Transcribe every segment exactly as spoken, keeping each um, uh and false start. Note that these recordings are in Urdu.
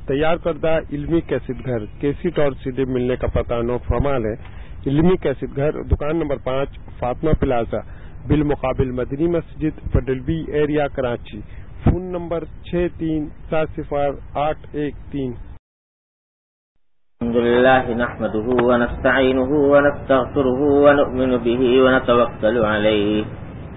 تیار کردہ علمی کیسٹ گھر کیسٹ اور سی ڈی ملنے کا پتہ نو فرمال ہے۔ علمی کیسٹ گھر دکان نمبر پانچ فاطمہ پلازا بالمقابل مدنی مسجد Federal B area Karachi. Phone نمبر چھ تین سات صفر آٹھ ایک تین۔ الحمد لله نحمده ونستعينه ونستغفره ونؤمن به ونتوكل عليه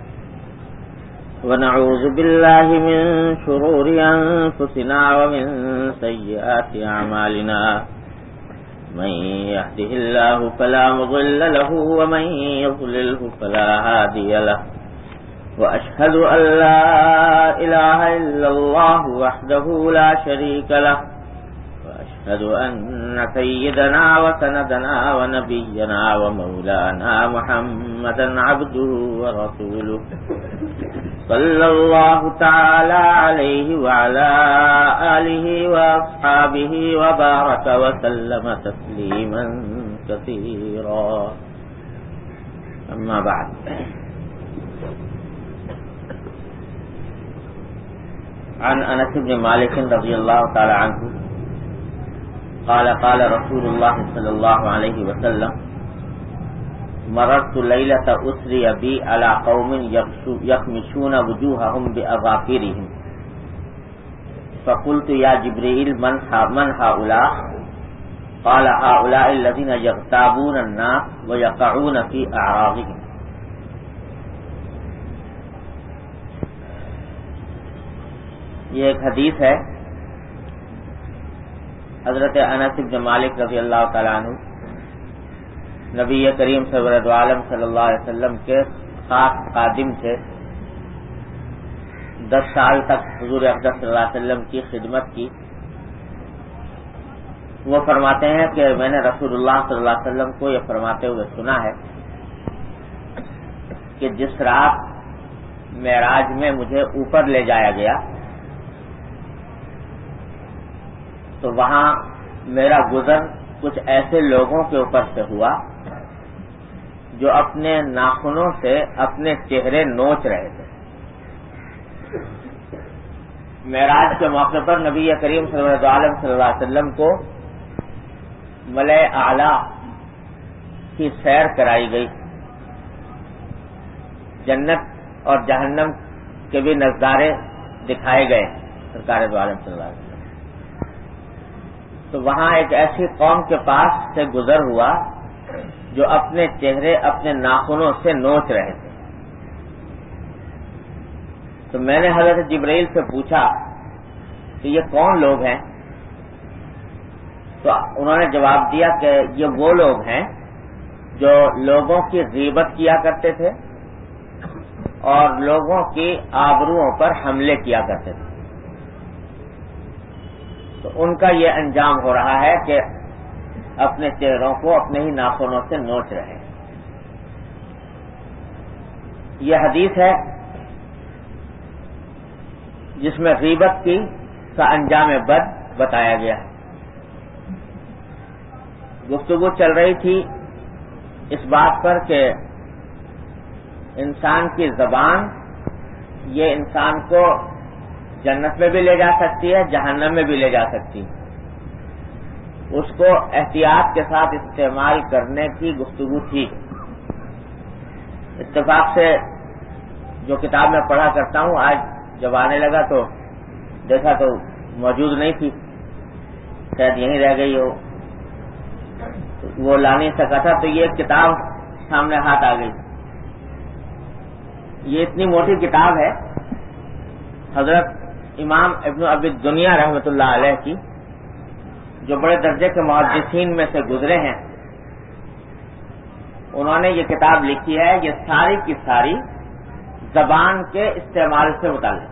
ونعوذ بالله من شرور أنفسنا ومن سيئات أعمالنا من يهده الله فلا مضل له ومن يضلله فلا هادي له وأشهد أن لا إله إلا الله وحده لا شريك له وأشهد أن سيدنا وسندنا ونبينا ومولانا محمدا عبده ورسوله صلى الله تعالى عليه وعلى آله وأصحابه وبارك وسلم تسليما كثيرا أما بعد عن أنس بن مالك رضي الله تعالى عنه قال قال رسول الله صلى الله عليه وسلم مررت ليلة أسري بي على قوم يخمشون وجوههم بأظافرهم فقلت يا جبريل من من هؤلاء؟ قال هؤلاء الذين يغتابون الناس ويقعون في أعراضهم۔ یہ ایک حدیث ہے حضرت انس بن مالک رضی اللہ تعالیٰ عنہ نبی کریم سرور عالم صلی اللہ علیہ وسلم کے خاص خادم تھے۔ دس سال تک حضور اقدس صلی اللہ علیہ وسلم کی خدمت کی۔ وہ فرماتے ہیں کہ میں نے رسول اللہ صلی اللہ علیہ وسلم کو یہ فرماتے ہوئے سنا ہے کہ جس رات معراج میں مجھے اوپر لے جایا گیا تو وہاں میرا گزر کچھ ایسے لوگوں کے اوپر سے ہوا جو اپنے ناخنوں سے اپنے چہرے نوچ رہے تھے۔ معراج کے موقع پر نبی کریم صلی اللہ علیہ وسلم کو ملائے اعلیٰ کی سیر کرائی گئی۔ جنت اور جہنم کے بھی نظارے دکھائے گئے سرکار دو عالم صلی اللہ علیہ وسلم۔ تو وہاں ایک ایسی قوم کے پاس سے گزر ہوا جو اپنے چہرے اپنے ناخنوں سے نوچ رہے تھے۔ تو میں نے حضرت جبرائیل سے پوچھا کہ یہ کون لوگ ہیں؟ تو انہوں نے جواب دیا کہ یہ وہ لوگ ہیں جو لوگوں کی غیبت کیا کرتے تھے اور لوگوں کی آبروؤں پر حملے کیا کرتے تھے۔ تو ان کا یہ انجام ہو رہا ہے کہ اپنے چہروں کو اپنے ہی ناخنوں سے نوچ رہے ہیں۔ یہ حدیث ہے جس میں غیبت کی کا انجام بد بتایا گیا ہے۔ گفتگو چل رہی تھی اس بات پر کہ انسان کی زبان یہ انسان کو جنت میں بھی لے جا سکتی ہے، جہنم میں بھی لے جا سکتی ہے۔ اس کو احتیاط کے ساتھ استعمال کرنے کی گفتگو تھی۔ اتفاق سے جو کتاب میں پڑھا کرتا ہوں آج جب آنے لگا تو دیکھا تو موجود نہیں تھی، شاید یہیں رہ گئی ہو، وہ لا نہیں سکا تھا، تو یہ کتاب سامنے ہاتھ آ گئی۔ یہ اتنی موٹی کتاب ہے حضرت امام ابن ابی دنیا رحمۃ اللہ علیہ کی، جو بڑے درجے کے محدثین میں سے گزرے ہیں۔ انہوں نے یہ کتاب لکھی ہے، یہ ساری کی ساری زبان کے استعمال سے متعلق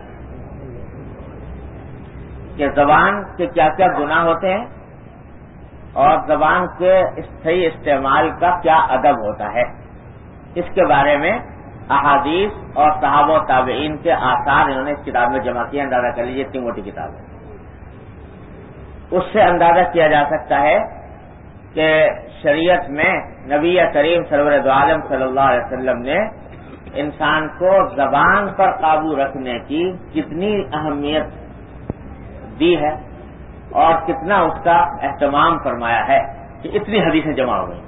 کہ زبان کے کیا کیا گناہ ہوتے ہیں اور زبان کے صحیح استعمال کا کیا ادب ہوتا ہے، اس کے بارے میں احادیث اور صحابہ و تابعین کے آثار انہوں نے اس کتاب میں جمع کیا۔ اندازہ کر لیجیے اتنی موٹی کتاب ہے۔ اس سے اندازہ کیا جا سکتا ہے کہ شریعت میں نبی کریم سرور دو عالم صلی اللہ علیہ وسلم نے انسان کو زبان پر قابو رکھنے کی کتنی اہمیت دی ہے اور کتنا اس کا اہتمام فرمایا ہے کہ اتنی حدیثیں جمع ہو گئی.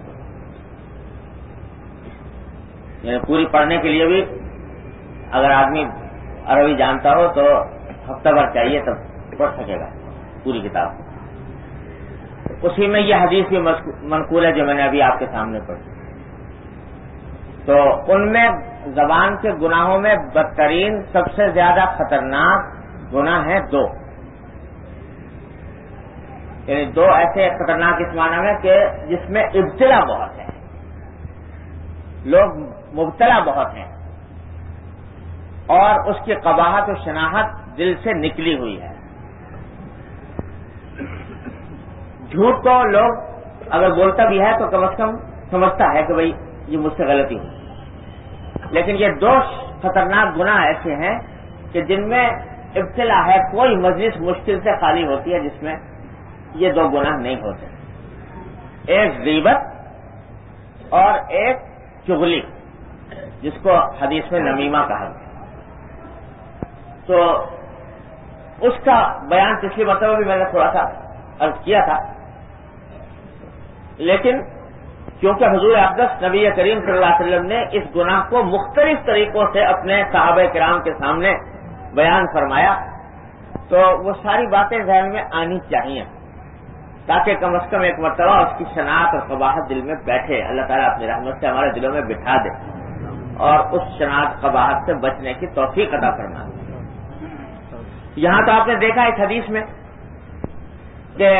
یعنی پوری پڑھنے کے لیے بھی اگر آدمی عربی جانتا ہو تو ہفتہ بھر چاہیے تب پڑھ سکے گا پوری کتاب. اسی میں یہ حدیث بھی منقول ہے جو میں نے ابھی آپ کے سامنے پڑھی. تو ان میں زبان کے گناہوں میں بدترین سب سے زیادہ خطرناک گناہ ہیں دو. یعنی دو ایسے خطرناک اس معنی میں کہ جس میں ابتلا بہت ہے, لوگ مبتلا بہت ہیں اور اس کی قباحت و شناخت دل سے نکلی ہوئی ہے. جھوٹ کو لوگ اگر بولتا بھی ہے تو کم از کم سمجھتا ہے کہ بھئی یہ مجھ سے غلطی ہوئی, لیکن یہ دو خطرناک گناہ ایسے ہیں کہ جن میں ابتلا ہے. کوئی مجلس مشکل سے خالی ہوتی ہے جس میں یہ دو گناہ نہیں ہوتے. ایک غیبت اور ایک چغلی, جس کو حدیث میں نمیمہ کہا گیا. تو اس کا بیان پچھلی مرتبہ بھی میں نے تھوڑا سا عرض کیا تھا, لیکن کیونکہ حضور اقدس نبی کریم صلی اللہ علیہ وسلم نے اس گناہ کو مختلف طریقوں سے اپنے صحابہ کرام کے سامنے بیان فرمایا, تو وہ ساری باتیں ذہن میں آنی چاہیے تاکہ کم از کم ایک مرتبہ اس کی شناخت اور قباحت دل میں بیٹھے. اللہ تعالیٰ اپنی رحمت سے ہمارے دلوں میں بٹھا دے اور اس شناخت قباحت سے بچنے کی توفیق عطا فرما دے. یہاں تو آپ نے دیکھا اس حدیث میں کہ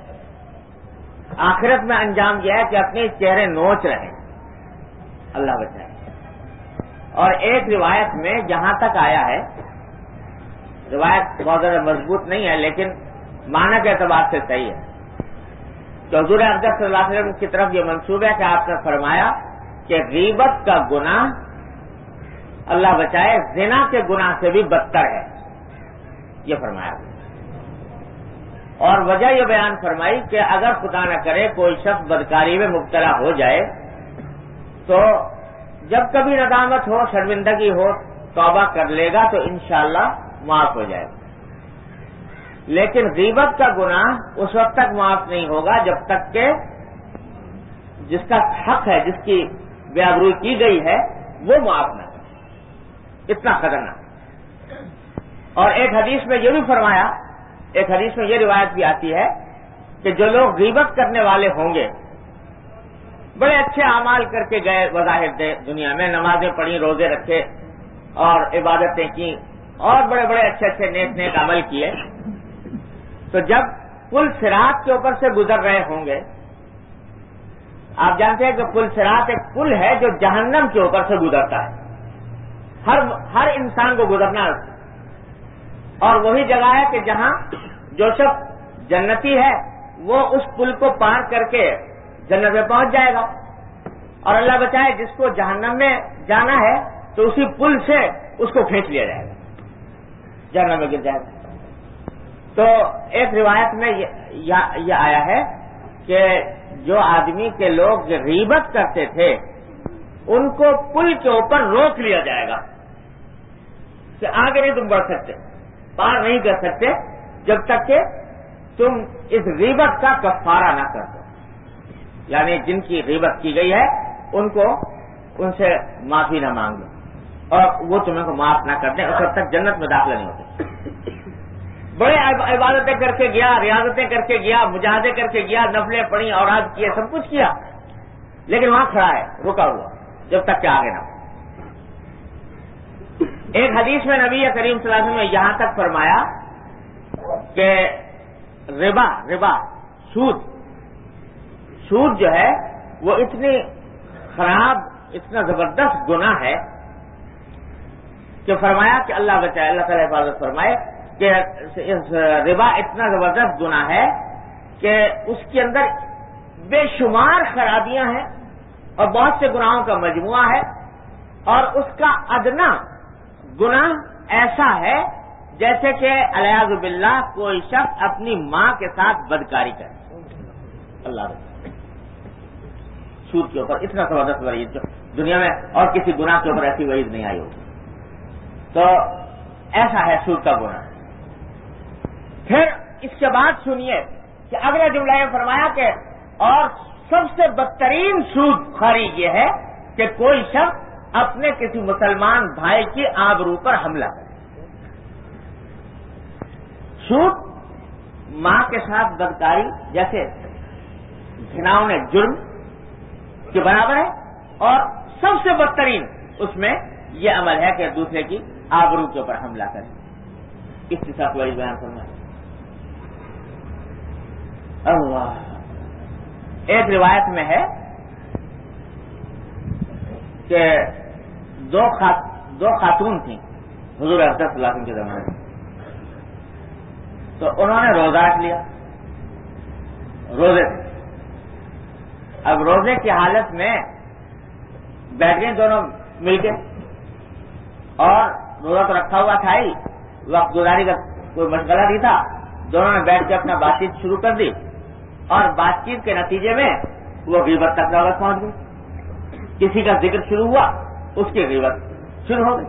آخرت میں انجام یہ ہے کہ اپنے چہرے نوچ رہے, اللہ بچائے. اور ایک روایت میں جہاں تک آیا ہے, روایت بہت زیادہ مضبوط نہیں ہے لیکن معنی کے اعتبار سے صحیح ہے, تو حضور اقدس صلی اللہ علیہ وسلم کی طرف یہ منسوب ہے کہ آپ نے فرمایا کہ غیبت کا گناہ اللہ بچائے زنا کے گناہ سے بھی بدتر ہے, یہ فرمایا. اور وجہ یہ بیان فرمائی کہ اگر خدا نہ کرے کوئی شخص بدکاری میں مبتلا ہو جائے تو جب کبھی ندامت ہو, شرمندگی ہو, توبہ کر لے گا تو انشاءاللہ معاف ہو جائے گا. لیکن غیبت کا گناہ اس وقت تک معاف نہیں ہوگا جب تک کہ جس کا حق ہے, جس کی بے آبروئی کی گئی ہے, وہ معاف نہ کرے. اتنا خطرناک. اور ایک حدیث میں یہ بھی فرمایا, ایک حدیث میں یہ روایت بھی آتی ہے کہ جو لوگ غیبت کرنے والے ہوں گے, بڑے اچھے اعمال کر کے گئے بظاہر دنیا میں, نمازیں پڑھی, روزے رکھے اور عبادتیں کی اور بڑے بڑے اچھے اچھے نیک نیک عمل کیے, تو جب پل صراط کے اوپر سے گزر رہے ہوں گے, آپ جانتے ہیں کہ پل صراط ایک پل ہے جو جہنم کے اوپر سے گزرتا ہے, ہر ہر انسان کو گزرنا, اور وہی جگہ ہے کہ جہاں جو شخص جنتی ہے وہ اس پل کو پار کر کے جنت میں پہنچ جائے گا, اور اللہ بچائے جس کو جہنم میں جانا ہے تو اسی پل سے اس کو کھینچ لیا جائے گا, جہنم میں گر جائے گا. تو ایک روایت میں یہ آیا ہے کہ جو آدمی کے لوگ غیبت کرتے تھے ان کو پل کے اوپر روک لیا جائے گا کہ آگے نہیں تم بڑھ سکتے, پار نہیں کر سکتے جب تک کہ تم اس غیبت کا کفارہ نہ کر دو. یعنی جن کی غیبت کی گئی ہے ان کو ان سے معافی نہ مانگ لو اور وہ تمہیں کو معاف نہ کر دیں, اس وقت تک جنت میں داخلہ نہیں ہوتے. بڑے عبادتیں کر کے گیا, ریاضتیں کر کے گیا, مجاہدے کر کے گیا, نفلیں پڑھی, اوراد کیے, سب کچھ کیا, لیکن وہاں کھڑا ہے رکا ہوا جب تک کہ آگے نہ ہو. ایک حدیث میں نبی کریم صلی اللہ علیہ وسلم نے یہاں تک فرمایا کہ ربا ربا سود سود جو ہے وہ اتنی خراب, اتنا زبردست گناہ ہے کہ فرمایا کہ اللہ بچائے, اللہ تعالیٰ حفاظت فرمائے کہ ربا اتنا زبردست گناہ ہے کہ اس کے اندر بے شمار خرابیاں ہیں اور بہت سے گناہوں کا مجموعہ ہے, اور اس کا ادنا گناہ ایسا ہے جیسے کہ الیاذ باللہ کوئی شخص اپنی ماں کے ساتھ بدکاری کرے. اللہ بچائے. سود کے اوپر اتنا زبردست وعید جو دنیا میں اور کسی گناہ کے اوپر ایسی وعید نہیں آئی ہوگی. تو ایسا ہے سود کا گناہ. پھر اس کے بعد سنیے کہ اگلا جملہ یہ فرمایا کہ اور سب سے بدترین سود خواری یہ ہے کہ کوئی شخص اپنے کسی مسلمان بھائی کی آبرو پر حملہ کرے. سود ماں کے ساتھ بدکاری جیسے گھناؤنے جرم کے برابر ہے, اور سب سے بدترین اس میں یہ عمل ہے کہ دوسرے کی آبرو کے اوپر حملہ کرے. اس کے ساتھ وہی بیان کرنا. اللہ, ایک روایت میں ہے کہ دو خات دو خاتون تھیں حضور اکرم صلی اللہ علیہ وسلم کے زمانے میں, تو انہوں نے روزہ رکھ لیا, روزے تھے. اب روزے کی حالت میں بیٹھ گئے دونوں مل کے, اور روزہ تو رکھا ہوا تھا ہی, وقت گزاری کا کوئی مشغلہ نہیں تھا. دونوں نے بیٹھ کے اپنا بات چیت شروع کر دی, اور بات چیت کے نتیجے میں وہ غیبت تک نوبت پہنچ گئی. کسی کا ذکر شروع ہوا, اس کی غیبت شروع ہو گئی.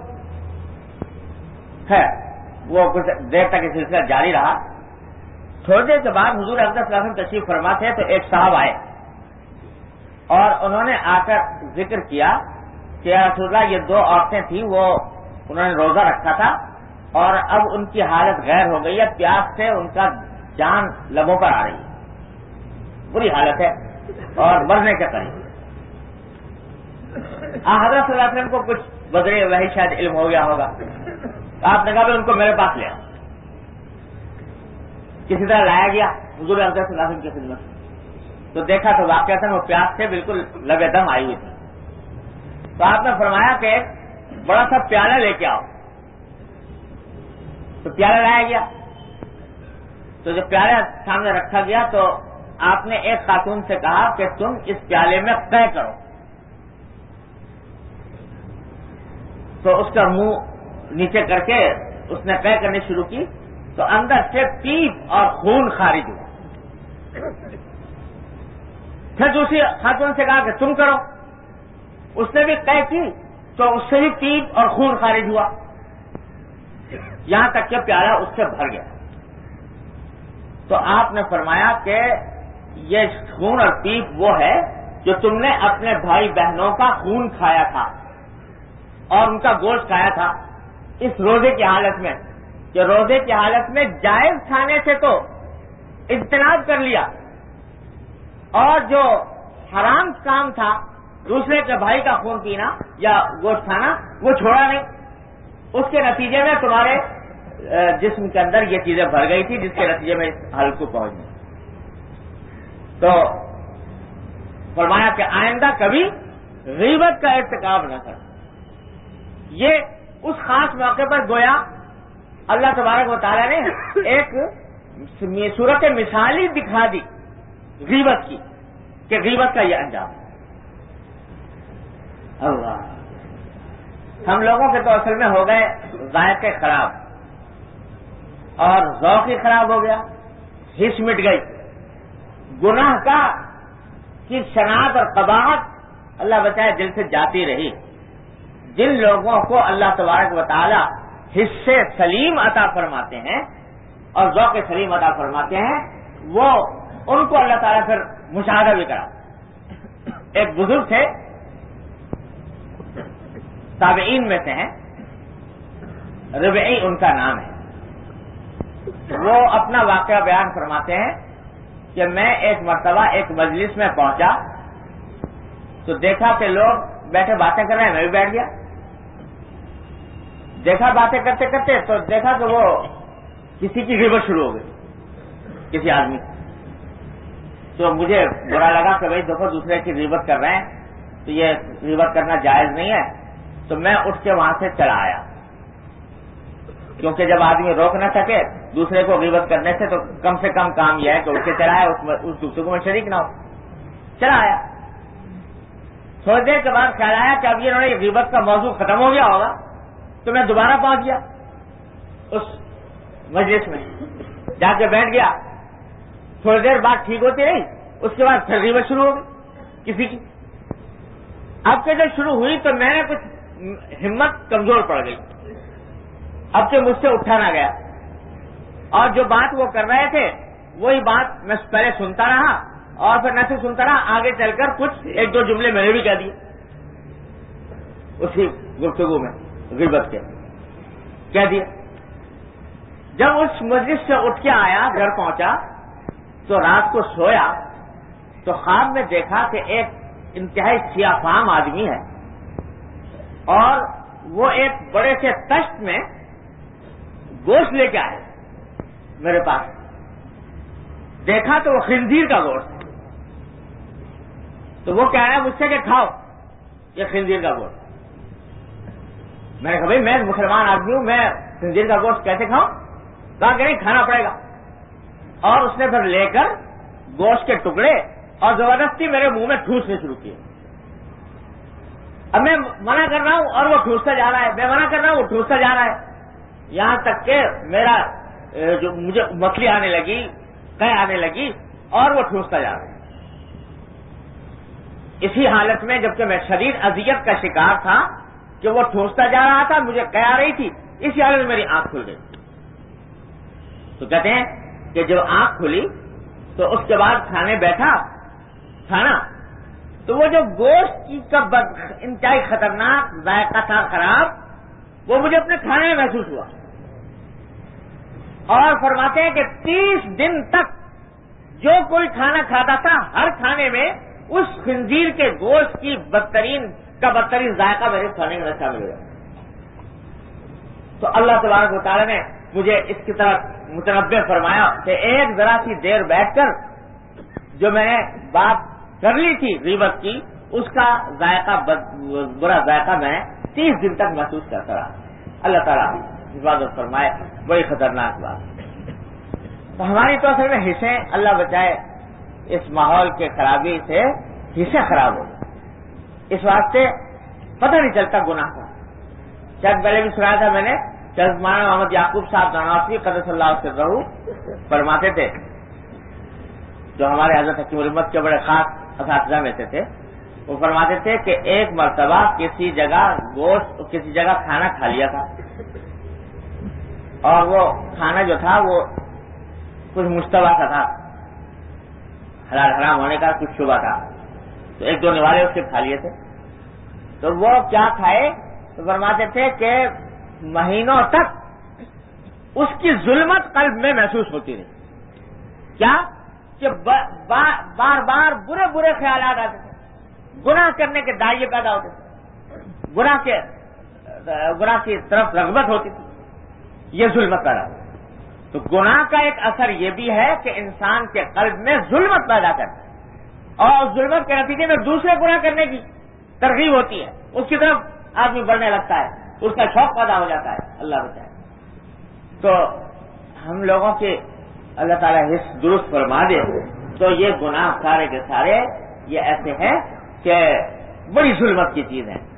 خیر وہ کچھ دیر تک یہ سلسلہ جاری رہا. تھوڑی دیر کے بعد حضور اکرم صلی اللہ علیہ وسلم تشریف فرما تھے, تو ایک صاحب آئے اور انہوں نے آ کر ذکر کیا کہ یا رسول اللہ یہ دو عورتیں تھیں, وہ انہوں نے روزہ رکھا تھا اور اب ان کی حالت غیر ہو گئی ہے, پیاس سے ان کا جان لبوں پر آ رہی ہے, بری حالت ہے اور مرنے کے قریب. حضرت صلی اللہ علیہ وسلم کو کچھ بدرے وہی شاید علم ہو گیا ہوگا. آپ نے کہا ان کو میرے پاس لے آؤ. کسی طرح لایا گیا حضور اکرم صلی اللہ علیہ وسلم کی خدمت میں, تو دیکھا تو واقعہ وہ پیاس سے بالکل لبے دم آئی ہوئی تھی. تو آپ نے فرمایا کہ ایک بڑا سا پیالہ لے کے آؤ. تو پیالہ لایا گیا. تو جب پیالہ سامنے رکھا گیا تو آپ نے ایک خاتون سے کہا کہ تم اس پیالے میں قے کرو. تو اس کا منہ نیچے کر کے اس نے قے کرنی شروع کی, تو اندر سے پیپ اور خون خارج ہوا. پھر دوسری خاتون سے کہا کہ تم کرو. اس نے بھی قے کی تو اس سے بھی پیپ اور خون خارج ہوا, یہاں تک کہ پیالہ اس سے بھر گیا. تو آپ نے فرمایا کہ یہ خون اور پیپ وہ ہے جو تم نے اپنے بھائی بہنوں کا خون کھایا تھا اور ان کا گوشت کھایا تھا اس روزے کی حالت میں, کہ روزے کی حالت میں جائز کھانے سے تو اجتناب کر لیا, اور جو حرام کام تھا دوسرے کے بھائی کا خون پینا یا گوشت کھانا وہ چھوڑا نہیں. اس کے نتیجے میں تمہارے جسم کے اندر یہ چیزیں بھر گئی تھی, جس کے نتیجے میں اس حالت کو پہنچ گئی. تو فرمایا کہ آئندہ کبھی غیبت کا ارتکاب نہ کر. یہ اس خاص موقع پر گویا اللہ تبارک و تعالیٰ نے ایک صورت مثالی دکھا دی غیبت کی, کہ غیبت کا یہ انجام ہے. اللہ, ہم لوگوں کے تو اصل میں ہو گئے ذائقے خراب, اور ذوق ہی خراب ہو گیا, حس مٹ گئی. گناہ کا کی شناخت اور قباحت اللہ بچائے دل سے جاتی رہی. جن لوگوں کو اللہ تبارک و تعالی حصے سلیم عطا فرماتے ہیں اور ذوق سلیم عطا فرماتے ہیں, وہ ان کو اللہ تعالیٰ پھر مشاہدہ بھی کرا. ایک بزرگ تھے, تابعین میں سے ہیں, ربعی ان کا نام ہے. وہ اپنا واقعہ بیان فرماتے ہیں کہ میں ایک مرتبہ ایک مجلس میں پہنچا تو دیکھا کہ لوگ بیٹھے باتیں کر رہے ہیں, میں بھی بیٹھ گیا. دیکھا باتیں کرتے کرتے تو دیکھا کہ وہ کسی کی غیبت شروع ہو گئی, کسی آدمی. تو مجھے برا لگا کہ بھائی دیکھو دوسرے کی غیبت کر رہے ہیں, تو یہ غیبت کرنا جائز نہیں ہے. تو میں اٹھ کے وہاں سے چلا آیا, کیونکہ جب آدمی روک نہ سکے دوسرے کو غیبت کرنے سے تو کم سے کم کام یہ ہے کہ اٹھ کے چلا آیا, اس گفتگو میں شریک نہ ہو. چلا آیا. تھوڑی دیر کے بعد خیال آیا کہ اب یہ انہوں نے غیبت کا موضوع ختم ہو گیا ہوگا, تو میں دوبارہ پہنچ گیا اس مجلس میں, جا کے بیٹھ گیا. تھوڑی دیر بعد ٹھیک ہوتی رہی, اس کے بعد پھر غیبت شروع ہو گئی کسی کی. اب کہ جب شروع ہوئی تو میں نے کچھ ہمت کمزور پڑ گئی, اب کہ مجھ سے اٹھا نہ گیا. اور جو بات وہ کر رہے تھے وہی بات میں پہلے سنتا رہا اور پھر نہ صرف سنتا رہا، آگے چل کر کچھ ایک دو جملے میں نے بھی کہہ دیے اسی گفتگو میں غیبت کے کہہ دیا۔ جب اس مجلس سے اٹھ کے آیا، گھر پہنچا تو رات کو سویا تو خواب میں دیکھا کہ ایک انتہائی سیاہ فام آدمی ہے اور وہ ایک بڑے سے تشت میں گوشت لے کے آئے میرے پاس۔ دیکھا تو وہ خنزیر کا گوشت ہے، تو وہ کہہ رہا ہے مجھ سے کہ کھاؤ یہ خنزیر کا گوشت۔ میں نے کہا بھائی میں مسلمان آدمی ہوں، میں خنزیر کا گوشت کیسے کھاؤں؟ کہا کہ نہیں کھانا پڑے گا، اور اس نے پھر لے کر گوشت کے ٹکڑے اور زبردستی میرے منہ میں ٹھوسنے شروع کیے۔ اب میں منع کر رہا ہوں اور وہ ٹھوستا جا رہا ہے، میں منع کر رہا ہوں وہ ٹھوستا جا رہا ہے، یہاں تک کہ میرا جو مجھے مکھلی آنے لگی، قے آنے لگی اور وہ ٹھوستا جا رہا ہے۔ اسی حالت میں جبکہ میں شدید اذیت کا شکار تھا کہ وہ ٹھوستا جا رہا تھا، مجھے قے آ رہی تھی، اسی حالت میں میری آنکھ کھل گئی۔ تو کہتے ہیں کہ جب آنکھ کھلی تو اس کے بعد کھانے بیٹھا کھانا، تو وہ جو گوشت کی کا انتہائی خطرناک ذائقہ تھا خراب، وہ مجھے اپنے کھانے میں محسوس ہوا۔ اور فرماتے ہیں کہ تیس دن تک جو کوئی کھانا کھاتا تھا ہر کھانے میں اس خنزیر کے گوشت کی بدترین کا بدترین ذائقہ میرے کھانے میں شامل ہوا۔ تو اللہ تبارک و تعالیٰ نے مجھے اس کی طرف متنبہ فرمایا کہ ایک ذرا سی دیر بیٹھ کر جو میں نے بات کر لی تھی غیبت کی، اس کا ذائقہ برا ذائقہ میں تیس دن تک محسوس کرتا رہا۔ اللہ تعالیٰ حفاظت فرمائے، بڑی خطرناک بات۔ تو ہماری تو اصل میں حصے، اللہ بچائے اس ماحول کے خرابی سے حصے خراب ہو گئے، اس واسطے پتہ نہیں چلتا گناہ کا۔ شاید پہلے بھی سنایا تھا میں نے، شاید مولانا محمد یعقوب صاحب نانواتوی قدس اللہ سرہ فرماتے تھے، جو ہمارے حضرت حکیم الامت کے بڑے خاص اساتذہ میں سے تھے، وہ فرماتے تھے کہ ایک مرتبہ کسی جگہ گوشت کسی جگہ کھانا کھا لیا تھا، اور وہ کھانا جو تھا وہ کچھ مشتبہ سا تھا، حلال حرام ہونے کا کچھ شبہ تھا، تو ایک دو نوالے اس کے کھا لیے تھے۔ تو وہ کیا کھائے تو فرماتے تھے کہ مہینوں تک اس کی ظلمت قلب میں محسوس ہوتی رہی۔ کیا کہ بار بار برے برے خیالات آتے تھے، گناہ کرنے کے داعیے پیدا ہوتے تھے، گناہ کے گناہ کی طرف رغبت ہوتی تھی، یہ ظلمت پیدا ہوتی۔ تو گناہ کا ایک اثر یہ بھی ہے کہ انسان کے قلب میں ظلمت پیدا کرتا ہے، اور ظلمت کے نتیجے میں دوسرے گناہ کرنے کی ترغیب ہوتی ہے، اس کی طرف آدمی بڑھنے لگتا ہے، اس کا شوق پیدا ہو جاتا ہے، اللہ بچائے۔ تو ہم لوگوں کے اللہ تعالیٰ حص درست فرما دے تو یہ گناہ سارے کے سارے یہ ایسے ہیں کہ بڑی ظلمت کی چیز ہے۔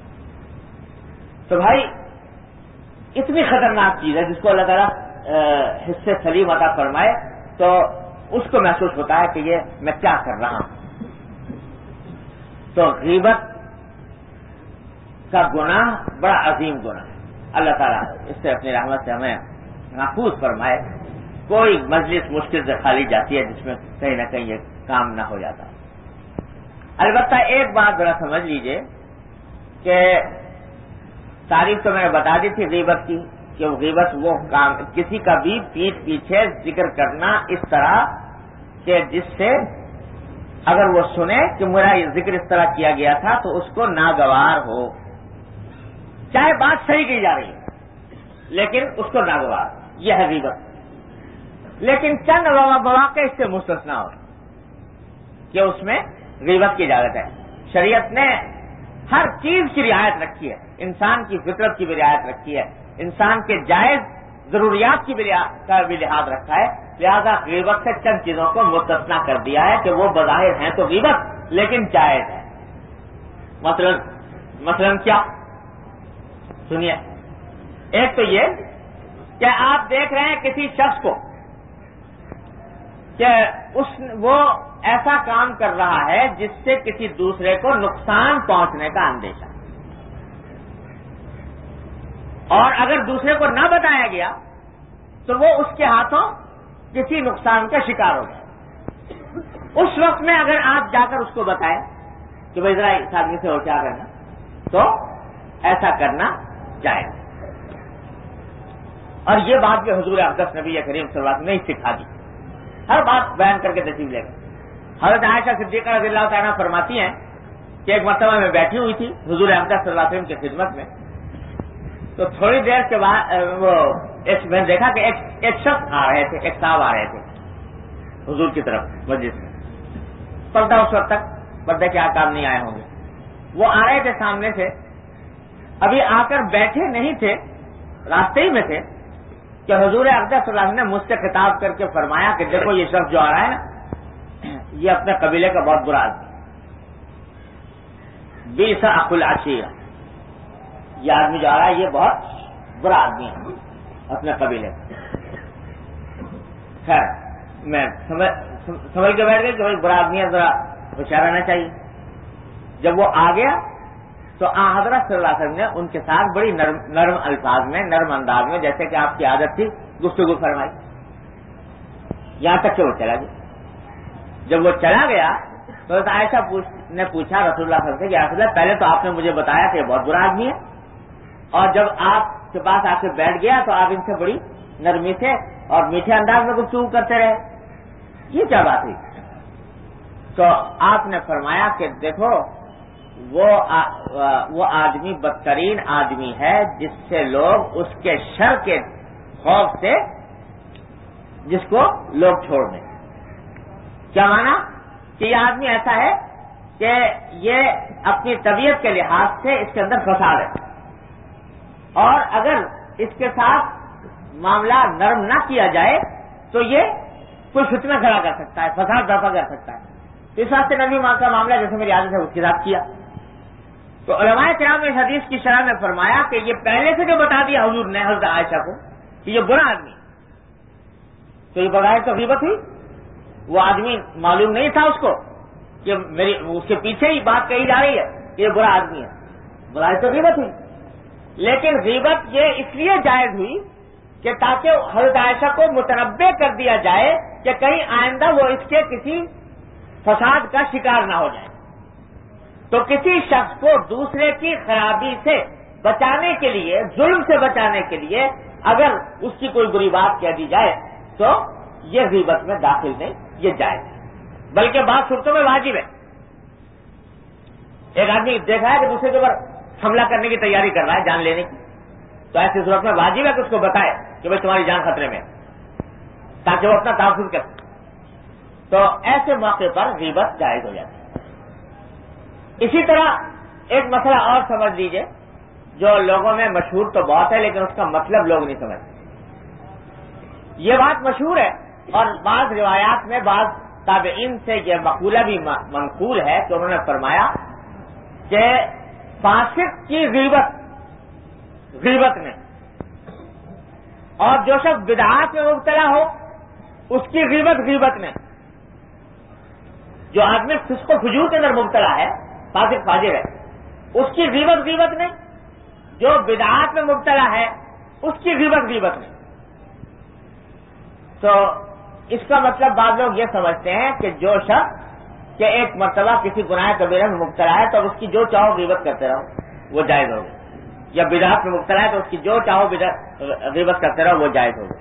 تو بھائی اتنی خطرناک چیز ہے جس کو اللہ تعالیٰ حصے سلیم عطا فرمائے تو اس کو محسوس ہوتا ہے کہ یہ میں کیا کر رہا ہوں۔ تو غیبت کا گناہ بڑا عظیم گناہ ہے، اللہ تعالیٰ اس سے اپنی رحمت سے ہمیں محفوظ فرمائے۔ کوئی مجلس مشکل سے خالی جاتی ہے جس میں کہیں نہ کہیں یہ کام نہ ہو جاتا۔ البتہ ایک بات ذرا سمجھ لیجئے کہ تعریف تو میں نے بتا دی تھی غیبت کی، کہ غیبت وہ کام کسی کا بھی پیٹھ پیچھے ذکر کرنا اس طرح کہ جس سے اگر وہ سنے کہ میرا یہ ذکر اس طرح کیا گیا تھا تو اس کو ناگوار ہو، چاہے بات صحیح کی جا رہی ہے لیکن اس کو ناگوار، یہ ہے غیبت۔ لیکن چند مواقع اس سے مستثنا ہو کہ اس میں غیبت کی اجازت ہے۔ شریعت نے ہر چیز کی رعایت رکھی ہے، انسان کی فطرت کی بھی رعایت رکھی ہے، انسان کے جائز ضروریات کی بھی کا بھی لحاظ رکھا ہے، لہذا غیبت سے چند چیزوں کو مستثنا کر دیا ہے کہ وہ بظاہر ہیں تو غیبت لیکن جائز ہے۔ مثلا مثلا کیا سنیے، ایک تو یہ کہ آپ دیکھ رہے ہیں کسی شخص کو کہ اس وہ ایسا کام کر رہا ہے جس سے کسی دوسرے کو نقصان پہنچنے کا اندیشہ، اور اگر دوسرے کو نہ بتایا گیا تو وہ اس کے ہاتھوں کسی نقصان کا شکار ہو جائے. اس وقت میں اگر آپ جا کر اس کو بتائیں کہ بھائی ذرا اس آدمی سے ہو کیا کرنا, تو ایسا کرنا جائے. اور یہ بات جو حضور اقدس نبی کریم صلی اللہ علیہ وسلم نے سکھا دی, ہر بات بیان کر کے تشریف لے گئے. حضرت عائشہ صدیقہ رضی اللہ تعالیٰ فرماتی ہیں کہ ایک مرتبہ میں بیٹھی ہوئی تھی حضور اقدس صلی اللہ علیہ وسلم کی خدمت میں, تو تھوڑی دیر کے بعد وہ ایک میں نے دیکھا کہ ایک ایک شخص آ رہے تھے, ایک صاحب آ رہے تھے حضور کی طرف مسجد میں. پردہ اس وقت تک پردے کے آکام نہیں آئے ہوں گے. وہ آ رہے تھے سامنے سے, ابھی آ کر بیٹھے نہیں تھے, راستے ہی میں تھے کہ حضور اقدس صلی اللہ علیہ وسلم نے مجھ سے خطاب کر کے فرمایا کہ دیکھو یہ شخص جو آ رہا ہے نا, یہ اپنے قبیلے کا بہت برا آدمی, بیس اخو العشیرہ, یہ آدمی جو آ رہا ہے یہ بہت برا آدمی ہے اپنے قبیلے کا. خیر میں سمجھ کے بیٹھ گئی کہ بھائی برا آدمی ہے, ذرا ہوشیار رہنا چاہیے. جب وہ آ گیا تو آ حضرت صلی اللہ علیہ وسلم نے ان کے ساتھ بڑی نرم نرم الفاظ میں, نرم انداز میں, جیسے کہ آپ کی عادت تھی, گفتگو فرمائی, یہاں تک کہ وہ چلا گیا. جب وہ چلا گیا تو عائشہ نے پوچھا رسول اللہ صلی اللہ علیہ وسلم سے کہ رسول اللہ پہلے تو آپ نے مجھے بتایا کہ یہ بہت برا آدمی ہے, اور جب آپ کے پاس آ کے بیٹھ گیا تو آپ ان سے بڑی نرمی سے اور میٹھے انداز میں گفتگو کرتے رہے, یہ کیا بات ہوئی؟ تو آپ نے فرمایا کہ دیکھو وہ وہ آدمی بدترین آدمی ہے جس سے لوگ اس کے شر کے خوف سے جس کو لوگ چھوڑ دیں. کیا مانا کہ یہ آدمی ایسا ہے کہ یہ اپنی طبیعت کے لحاظ سے اس کے اندر فساد ہے, اور اگر اس کے ساتھ معاملہ نرم نہ کیا جائے تو یہ کوئی فتنہ کھڑا کر سکتا ہے, فساد برپا کر سکتا ہے. اس واسطے نبی ماں کا معاملہ جیسے میری عادت ہے اس کے ساتھ کیا. تو علماء کرام نے اس حدیث کی شرح میں فرمایا کہ یہ پہلے سے جو بتا دیا حضور نے حضرت عائشہ کو کہ یہ برا آدمی, تو یہ بغیر تو غیبت ہوئی. وہ آدمی معلوم نہیں تھا اس کو کہ میری اس کے پیچھے ہی بات کہی جا رہی ہے کہ یہ برا آدمی ہے, بغیر تو غیبت ہوئی. لیکن غیبت یہ اس لیے جائز ہوئی کہ تاکہ حضرت عائشہ کو متنبع کر دیا جائے کہ کہیں آئندہ وہ اس کے کسی فساد کا شکار نہ ہو جائے. تو کسی شخص کو دوسرے کی خرابی سے بچانے کے لیے, ظلم سے بچانے کے لیے اگر اس کی کوئی بری بات کہہ دی جائے تو یہ غیبت میں داخل نہیں, یہ جائز, بلکہ بعض صورتوں میں واجب ہے. ایک آدمی دیکھا ہے کہ دوسرے کے اوپر حملہ کرنے کی تیاری کر رہا ہے, جان لینے کی, تو ایسی صورت میں واجب ہے کہ اس کو بتائے کہ بھائی تمہاری جان خطرے میں, تاکہ وہ اپنا تحفظ کر سکے. تو ایسے موقع پر غیبت جائز ہو جاتی ہے. اسی طرح ایک مسئلہ اور سمجھ لیجئے جو لوگوں میں مشہور تو بہت ہے لیکن اس کا مطلب لوگ نہیں سمجھتے. یہ بات مشہور ہے اور بعض روایات میں بعض تابعین سے یہ مقولہ بھی منقول ہے کہ انہوں نے فرمایا کہ فاسق کی غیبت غیبت میں, اور جو شخص بدعات میں مبتلا ہو اس کی غیبت غیبت میں. جو آدمی فسق و فجور کے اندر مبتلا ہے, فاسق فاجر ہے, اس کی غیبت غیبت میں. جو بدعات میں مبتلا ہے اس کی غیبت غیبت میں. تو اس کا مطلب بعض لوگ یہ سمجھتے ہیں کہ جو شخص کہ ایک مرتبہ کسی گناہ کبیرہ میں مبتلا ہے تو اس کی جو چاہو غیبت کرتے رہو, وہ جائز ہوگا. یا بدعات میں مبتلا ہے تو اس کی جو چاہو غیبت کرتے رہو, وہ جائز ہوگا.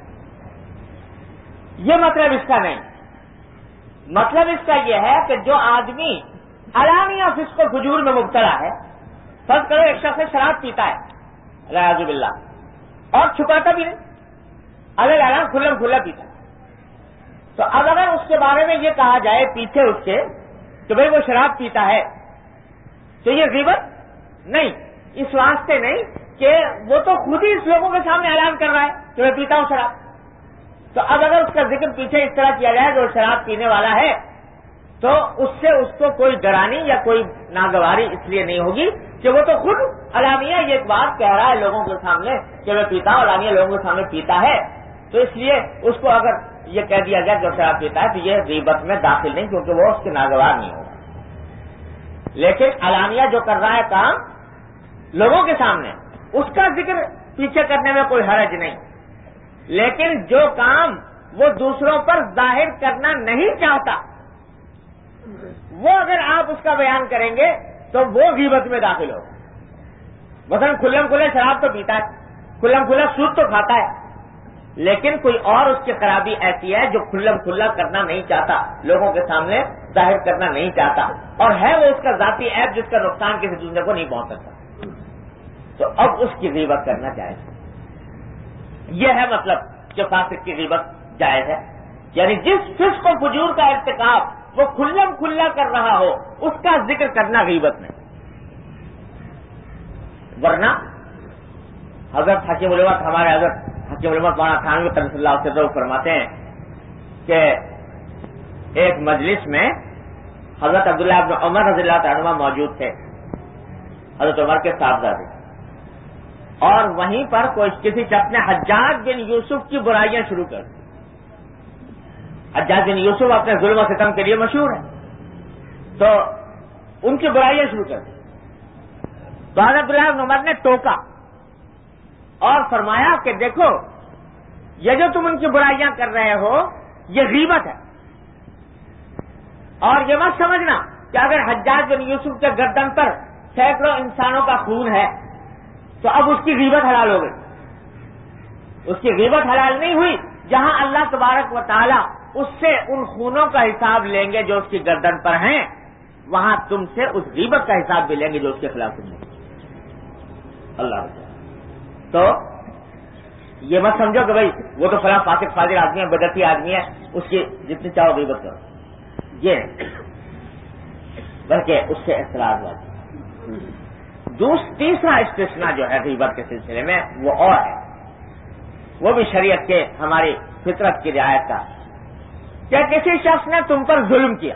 یہ مطلب اس کا نہیں. مطلب اس کا یہ ہے کہ جو آدمی علانیہ فسق و فجور میں مبتلا ہے, فرض کرو ایک شخص شراب پیتا ہے والعیاذ باللہ, اور چھپاتا بھی نہیں, الگ الگ کھلم کھلا پیتا ہے, تو اب اگر اس کے بارے میں یہ کہا جائے پیچھے اس کے کہ بھئی وہ شراب پیتا ہے, تو یہ غیبت نہیں. اس واسطے نہیں کہ وہ تو خود ہی اس لوگوں کے سامنے اعلان کر رہا ہے کہ میں پیتا ہوں شراب. تو اب اگر اس کا ذکر پیچھے اس طرح کیا جائے جو شراب پینے والا ہے, تو اس سے اس کو کوئی ڈرانی یا کوئی ناگواری اس لیے نہیں ہوگی کہ وہ تو خود علانیہ یہ ایک بات کہہ رہا ہے لوگوں کے سامنے کہ میں پیتا ہوں, علانیہ لوگوں کے سامنے پیتا ہے, تو اس لیے اس کو اگر یہ کہہ دیا گیا کہ وہ شراب پیتا ہے تو یہ غیبت میں داخل نہیں, کیونکہ وہ اس کے ناگوار نہیں ہوگا. لیکن علانیہ جو کر رہا ہے کام لوگوں کے سامنے, اس کا ذکر پیچھے کرنے میں کوئی حرج نہیں. لیکن جو کام وہ دوسروں پر ظاہر کرنا نہیں چاہتا وہ اگر آپ اس کا بیان کریں گے تو وہ غیبت میں داخل ہوگا. مثلا کھلم کھلے شراب تو پیتا ہے، کھلم کھلا سود تو کھاتا ہے، لیکن کوئی اور اس کی خرابی ایسی ہے جو کھلم کھلا کرنا نہیں چاہتا، لوگوں کے سامنے ظاہر کرنا نہیں چاہتا، اور ہے وہ اس کا ذاتی عیب جس کا نقصان کسی دوسرے کو نہیں پہنچ سکتا، تو اب اس کی غیبت کرنا جائز ہے. یہ ہے مطلب کہ فاسق کی غیبت جائز ہے. یعنی جس فسق و فجور کا ارتکاب وہ کھلم کھلا کر رہا ہو اس کا ذکر کرنا غیبت نہیں. ورنہ حضرت حکیم الامت ہمارے حضرت حکیم الامت مولانا تھانوی قدس اللہ تعالی فرماتے ہیں کہ ایک مجلس میں حضرت عبداللہ ابن عمر رضی اللہ تعالی عنہ موجود تھے، حضرت عمر کے صاحبزادے، اور وہیں پر کوئی کسی شخص نے حجاج بن یوسف کی برائیاں شروع کر دی. حجاج بن یوسف اپنے ظلم و ستم کے لیے مشہور ہے، تو ان کی برائیاں شروع کر دی. تو حضرت عبداللہ ابن عمر نے ٹوکا اور فرمایا کہ دیکھو یہ جو تم ان کی برائیاں کر رہے ہو یہ غیبت ہے، اور یہ مت سمجھنا کہ اگر حجاج بن یوسف کے گردن پر سینکڑوں انسانوں کا خون ہے تو اب اس کی غیبت حلال ہو گئی. اس کی غیبت حلال نہیں ہوئی جہاں اللہ تبارک و تعالی اس سے ان خونوں کا حساب لیں گے جو اس کی گردن پر ہیں، وہاں تم سے اس غیبت کا حساب بھی لیں گے جو اس کے خلاف تم نے. اللہ تو یہ مت سمجھو کہ بھائی وہ تو فلاں فاسق فاضل آدمی ہے، بدعتی آدمی ہے، اس کی جتنی چاہو غیبت کرو، یہ بلکہ اس سے اعتراض واجب. تیسرا استثناء جو ہے غیبت کے سلسلے میں وہ اور ہے، وہ بھی شریعت کے ہماری فطرت کی رعایت کا، کہ کسی شخص نے تم پر ظلم کیا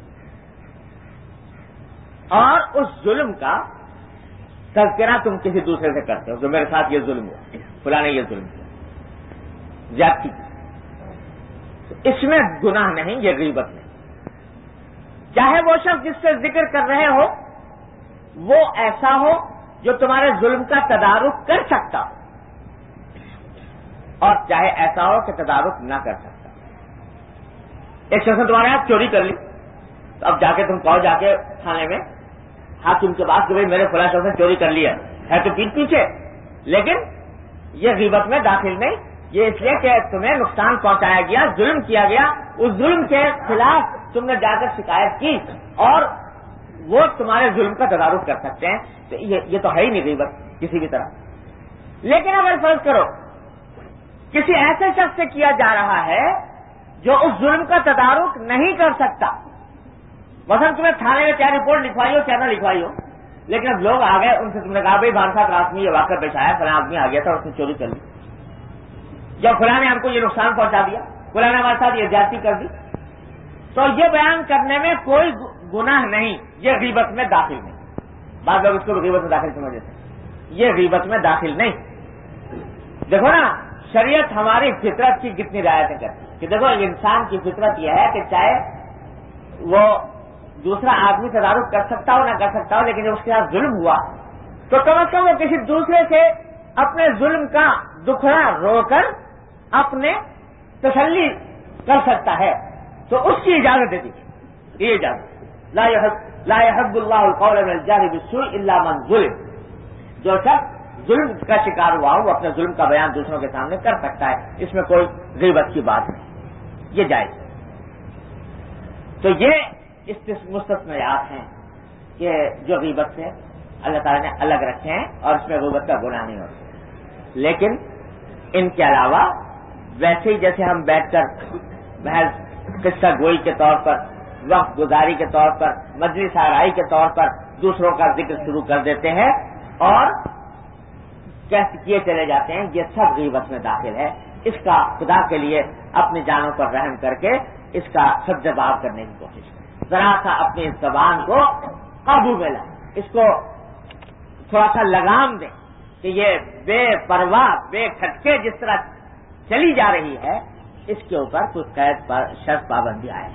اور اس ظلم کا تذکرہ تم کسی دوسرے سے کرتے ہو کہ میرے ساتھ یہ ظلم ہوا، فلاں نے یہ ظلم کیا، زیادتی کی، اس میں گناہ نہیں، یہ غیبت نہیں. چاہے وہ شخص جس سے ذکر کر رہے ہو وہ ایسا ہو جو تمہارے ظلم کا تدارک کر سکتا ہو، اور چاہے ایسا ہو کہ تدارک نہ کر سکتا. ایک شخص نے تمہارے ہاتھ چوری کر لی، تو اب جا کے تم کہو جا کے تھانے میں حاکم کے پاس کہ بھائی میرے فلاں شخص نے چوری کر لیا ہے تو پیٹ پیچھے، لیکن یہ غیبت میں داخل نہیں. یہ اس لیے کہ تمہیں نقصان پہنچایا گیا، ظلم کیا گیا، اس ظلم کے خلاف تم نے جا کر شکایت کی اور وہ تمہارے ظلم کا تدارک کر سکتے ہیں، تو یہ, یہ تو ہے ہی نہیں غیبت کسی بھی طرح. لیکن اگر فرض کرو کسی ایسے شخص سے کیا جا رہا ہے جو اس ظلم کا تدارک نہیں کر سکتا، مثلا تمہیں تھانے میں کیا رپورٹ لکھوائی ہو کیا نہ لکھوائی ہو، لیکن اب لوگ آ گئے، ان سے تم نے کہا بھائی بھان صاحب رات میں یہ واقعہ پیش آیا، فلاں آدمی آ گیا تھا، اس نے چوری کر لی، یا فلاں نے ہم کو یہ نقصان پہنچا دیا، فلاں نے ہمارے ساتھ یہ زیادتی کر دی، تو یہ بیان کرنے میں کوئی گناہ نہیں، یہ غیبت میں داخل نہیں. بعض لوگ اس کو غیبت میں داخل سمجھتے ہیں، یہ غیبت میں داخل نہیں. دیکھو نا شریعت ہماری فطرت کی کتنی رعایتیں کرتی ہے کہ دیکھو انسان کی فطرت یہ ہے کہ چاہے وہ دوسرا آدمی تدارک کر سکتا ہو نہ کر سکتا ہو، لیکن جب اس کے ساتھ ظلم ہوا تو کم از کم وہ کسی دوسرے سے اپنے ظلم کا دکھڑا رو کر اپنے تسلی کر سکتا ہے، تو اس کی اجازت دے دیجیے. یہ اجازت لا يحب لا يحب اللہ القول من الجهر بالسوء الا من ظلم. جو شخص ظلم کا شکار ہوا ہو وہ اپنے ظلم کا بیان دوسروں کے سامنے کر سکتا ہے، اس میں کوئی غیبت کی بات نہیں، یہ جائز. تو یہ مستثنیات ہیں کہ جو غیبت سے اللہ تعالیٰ نے الگ رکھے ہیں اور اس میں غیبت کا گناہ نہیں ہوتا. لیکن ان کے علاوہ ویسے ہی جیسے ہم بیٹھ کر محض قصہ گوئی کے طور پر، وقت گزاری کے طور پر، مجلس آرائی کے طور پر دوسروں کا ذکر شروع کر دیتے ہیں اور کیے چلے جاتے ہیں، یہ سب غیبت میں داخل ہے. اس کا خدا کے لیے اپنی جانوں پر رحم کر کے اس کا سد جواب کرنے کی کوشش کریں. ذرا سا اپنی اس زبان کو قابو میں لائیں، اس کو تھوڑا سا لگام دیں کہ یہ بے پرواہ بے کھٹکے جس طرح چلی جا رہی ہے اس کے اوپر کچھ قید پر شرط پابندی آئے.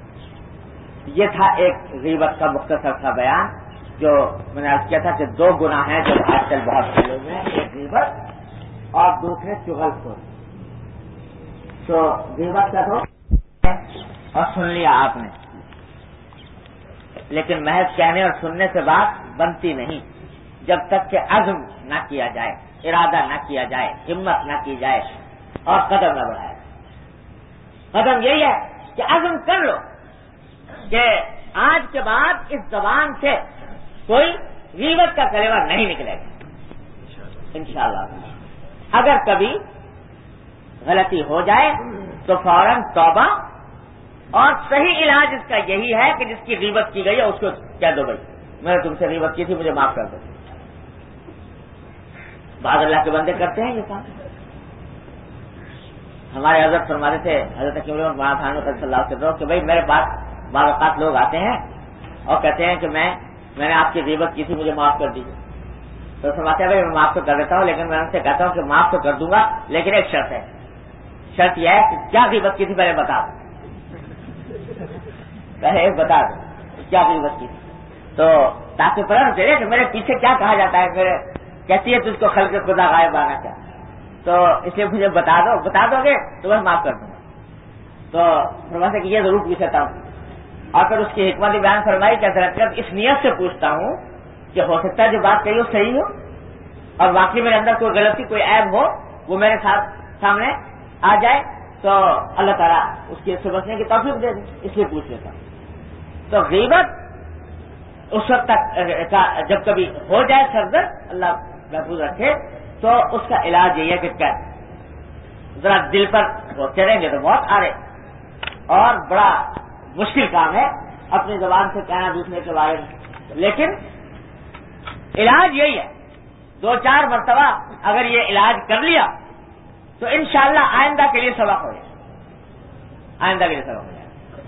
یہ تھا ایک غیبت کا مختصر سا بیان جو میں نے عرض کیا تھا کہ دو گناہ ہیں جو آج کل بہت چلے ہوئے ہیں، ایک غیبت اور دوسرے چغل خوری. تو غیبت کا تو اور سن لیا آپ نے، لیکن محض کہنے اور سننے سے بات بنتی نہیں جب تک کہ عزم نہ کیا جائے، ارادہ نہ کیا جائے، ہمت نہ کی جائے اور قدم نہ بڑھائے۔ قدم یہی ہے کہ عزم کر لو کہ آج کے بعد اس زبان سے کوئی غیبت کا کلمہ نہیں نکلے گا انشاءاللہ۔ اگر کبھی غلطی ہو جائے تو فوراً توبہ، اور صحیح علاج اس کا یہی ہے کہ جس کی غیبت کی گئی ہے اس کو کہہ دو بھائی میں نے تم سے غیبت کی تھی، مجھے معاف کر دو۔ بعض اللہ کے بندے کرتے ہیں یہ کام۔ ہمارے حضرت فرماتے تھے، حضرت حکیم الامت مولانا تھانوی رضی اللہ عنہ سے کہ بھائی میرے پاس بعض اوقات لوگ آتے ہیں اور کہتے ہیں کہ میں میں نے آپ کی غیبت کی تھی، مجھے معاف کر دیجیے۔ تو فرماتے ہیں بھائی میں معاف تو کر دیتا ہوں، لیکن میں ان سے کہتا ہوں کہ معاف تو کر دوں گا، لیکن ایک شرط ہے۔ شرط یہ ہے کہ کیا غیبت کی تھی پہلے بتا دو، پہلے ایک بتا دو کیا غیبت کی تھی، تو تاکہ پتہ چلے کہ میرے پیچھے کیا کہا جاتا ہے۔ میرے کہتی ہے تجھ کو خلق خدا غائب آنا کیا، تو اس لیے مجھے بتا دو، بتا دو گے تو میں معاف کر دوں گا۔ تو فرماتے کہ یہ ضرور پوچھتا ہوں، اور پھر اس کی حکمت بیان فرمائی کہ حضرت اس نیت سے پوچھتا ہوں کہ ہو سکتا ہے جو بات کہی ہو صحیح ہو، اور واقعی میرے اندر کوئی غلطی کوئی عیب ہو وہ میرے ساتھ سامنے آ جائے تو اللہ تعالیٰ اس کی سمجھنے کی توفیق دے دے، اس لیے پوچھ لیتا ہوں۔ تو غیبت اس وقت تک جب کبھی ہو جائے سرزد، اللہ محفوظ رکھے، تو اس کا علاج یہ ہے کہ کیا ذرا دل پر وہ چلیں گے تو بہت آرے اور بڑا مشکل کام ہے اپنی زبان سے کہنا دوسرے کے بارے میں، لیکن علاج یہی ہے۔ دو چار مرتبہ اگر یہ علاج کر لیا تو انشاءاللہ آئندہ کے لیے سبق ہو جائے، آئندہ کے لیے سبق ہو جائے۔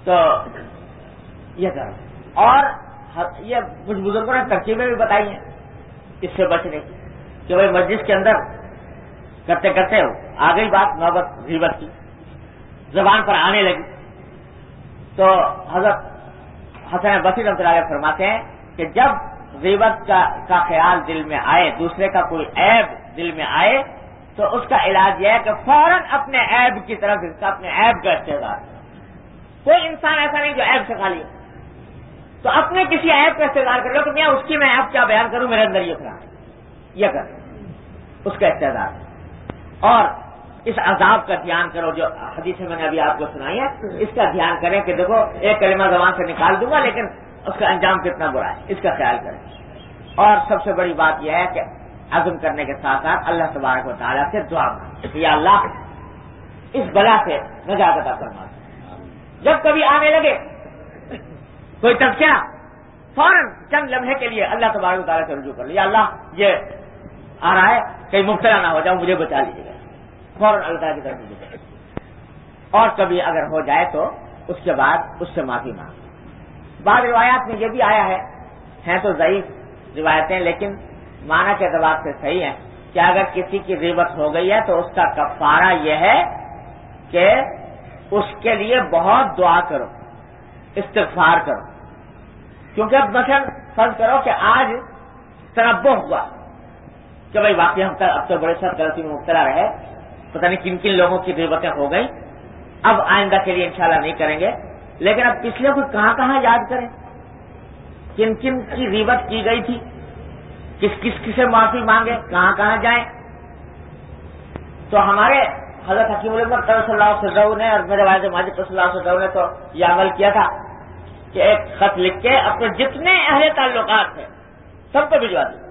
تو یہ کرو، اور یہ کچھ بزرگوں نے ترکیبیں بھی بتائی ہیں اس سے بچنے کی کہ بھائی مسجد کے اندر کرتے کرتے ہو آ گئی بات نوبت غیبت کی، زبان پر آنے لگی، تو حضرت حسن بصری رحمۃ اللہ علیہ فرماتے ہیں کہ جب غیبت کا کا خیال دل میں آئے، دوسرے کا کوئی عیب دل میں آئے، تو اس کا علاج یہ ہے کہ فوراً اپنے عیب کی طرف اس کا اپنے عیب کا استعمال۔ کوئی انسان ایسا نہیں جو عیب سے خالی ہے، تو اپنے کسی عیب کا استعمال کر لو کہ میں اس کی میں عیب کیا بیان کروں، میرے اندر یہ خیال یہ کر اس کا استعمال، اور اس عذاب کا دھیان کرو جو حدیث میں نے ابھی آپ کو سنائی ہے، اس کا دھیان کریں کہ دیکھو ایک کلمہ زبان سے نکال دوں گا لیکن اس کا انجام کتنا برا ہے، اس کا خیال کریں۔ اور سب سے بڑی بات یہ ہے کہ عزم کرنے کے ساتھ ساتھ اللہ تبارک و تعالیٰ سے دعا مانگیں کہ یا اللہ اس بلا سے نجات عطا فرما۔ جب کبھی آنے لگے کوئی تذکرہ، فوراً چند لمحے کے لیے اللہ تبارک و تعالیٰ سے رجوع کر لیا، اللہ یہ آ رہا ہے کہیں مبتلا نہ ہو جاؤں، مجھے بچا لیجیے گا، فوراً اللہ تعالیٰ کی طرف رجوع۔ اور کبھی اگر ہو جائے تو اس کے بعد اس سے معافی مانگ۔ بعض روایات میں یہ بھی آیا ہے، ہیں تو ضعیف روایتیں لیکن معنی کے اعتبار سے صحیح ہے، کہ اگر کسی کی غیبت ہو گئی ہے تو اس کا کفارہ یہ ہے کہ اس کے لیے بہت دعا کرو، استغفار کرو، کیونکہ اب مثلا فرض کرو کہ آج تنبہ ہوا کہ بھائی واقعی ہم اب تو بڑے سخت غلطی میں مبتلا رہے، پتہ نہیں کن کن لوگوں کی غیبتیں ہو گئی، اب آئندہ کے لیے انشاءاللہ نہیں کریں گے، لیکن اب پچھلے کو کہاں کہاں یاد کریں، کن کن کی غیبت کی گئی تھی، کس کس کسے معافی مانگے، کہاں کہاں جائیں۔ تو ہمارے حضرت حکیم الامت صلی اللہ علیہ وسلم نے اور میرے والد ماجد صلی اللہ علیہ وسلم نے تو یہ عمل کیا تھا کہ ایک خط لکھ کے اپنے جتنے اہل تعلقات ہیں سب کو بھجوا دی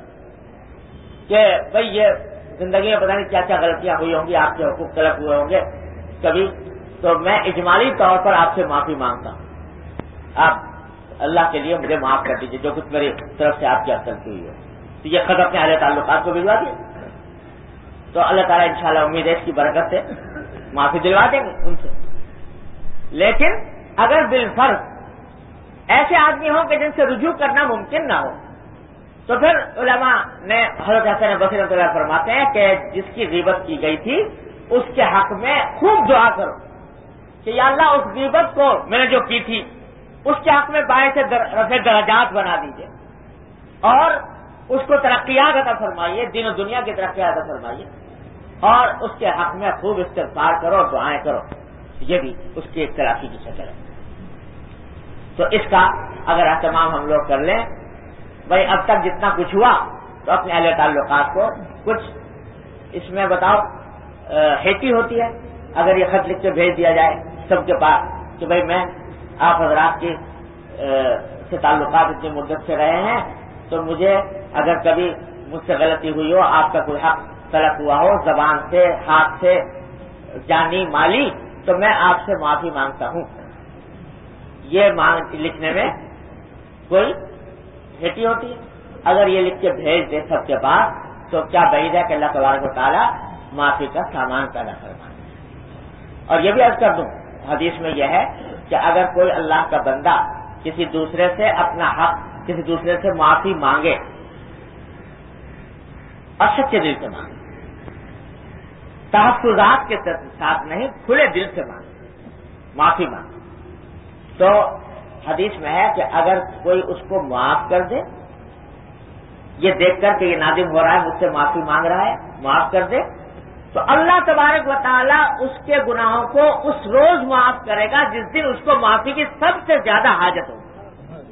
کہ بھئی یہ زندگی میں پتہ نہیں کیا کیا غلطیاں ہوئی ہوں گی، آپ کے حقوق طلب ہوئے ہوں گے کبھی، تو میں اجمالی طور پر آپ سے معافی مانگتا ہوں، آپ اللہ کے لیے مجھے معاف کر دیجیے جو کچھ میری طرف سے آپ کی غلطی ہوئی ہے۔ تو یہ خط اپنے اہل تعلقات کو بھجوا دیا، تو اللہ تعالیٰ انشاءاللہ امید ہے اس کی برکت سے معافی دلوا دیں گے ان سے۔ لیکن اگر بالفرض ایسے آدمی ہوں کہ جن سے رجوع کرنا ممکن نہ ہو، تو پھر علماء نے حضرت حسن بصری رحمۃ اللہ فرماتے ہیں کہ جس کی غیبت کی گئی تھی اس کے حق میں خوب دعا کرو کہ یا اللہ اس غیبت کو میں نے جو کی تھی اس کے حق میں باعث رفع درجات بنا دیجیے، اور اس کو ترقیات عطا فرمائیے، دین و دنیا کی ترقیات عطا فرمائیے، اور اس کے حق میں خوب استغفار کرو، دعائیں کرو. یہ بھی اس کی ایک تلافی کی شکل ہے. تو اس کا اگر اہتمام ہم لوگ کر لیں، بھائی اب تک جتنا کچھ ہوا تو اپنے اہل تعلقات کو کچھ اس میں بتاؤ. ہیٹی ہوتی ہے اگر یہ خط لکھ کے بھیج دیا جائے سب کے پاس کہ بھائی میں آپ حضرات کی سے تعلقات اتنی مدت سے رہے ہیں، تو مجھے اگر کبھی مجھ سے غلطی ہوئی ہو، آپ کا کوئی حق تلف ہوا ہو زبان سے، ہاتھ سے، جانی مالی، تو میں آپ سے معافی مانگتا ہوں. یہ مانگ لکھنے میں کوئی ہیٹی ہوتی ہے؟ اگر یہ لکھ کے بھیج دے سب کے پاس تو کیا بعید ہے کہ اللہ تبارک و تعالیٰ معافی کا سامان پیدا فرمائے. اور یہ بھی عرض کر دوں، حدیث میں یہ ہے کہ اگر کوئی اللہ کا بندہ کسی دوسرے سے اپنا حق، کسی دوسرے سے معافی مانگے اور سچے دل سے مانگے، تحفظات کے ساتھ نہیں، کھلے دل سے مانگے، معافی مانگے، تو حدیث میں ہے کہ اگر کوئی اس کو معاف کر دے، یہ دیکھ کر کہ یہ نادم ہو رہا ہے، مجھ سے معافی مانگ رہا ہے، معاف کر دے، تو اللہ تبارک و تعالیٰ اس کے گناہوں کو اس روز معاف کرے گا جس دن اس کو معافی کی سب سے زیادہ حاجت ہوگی.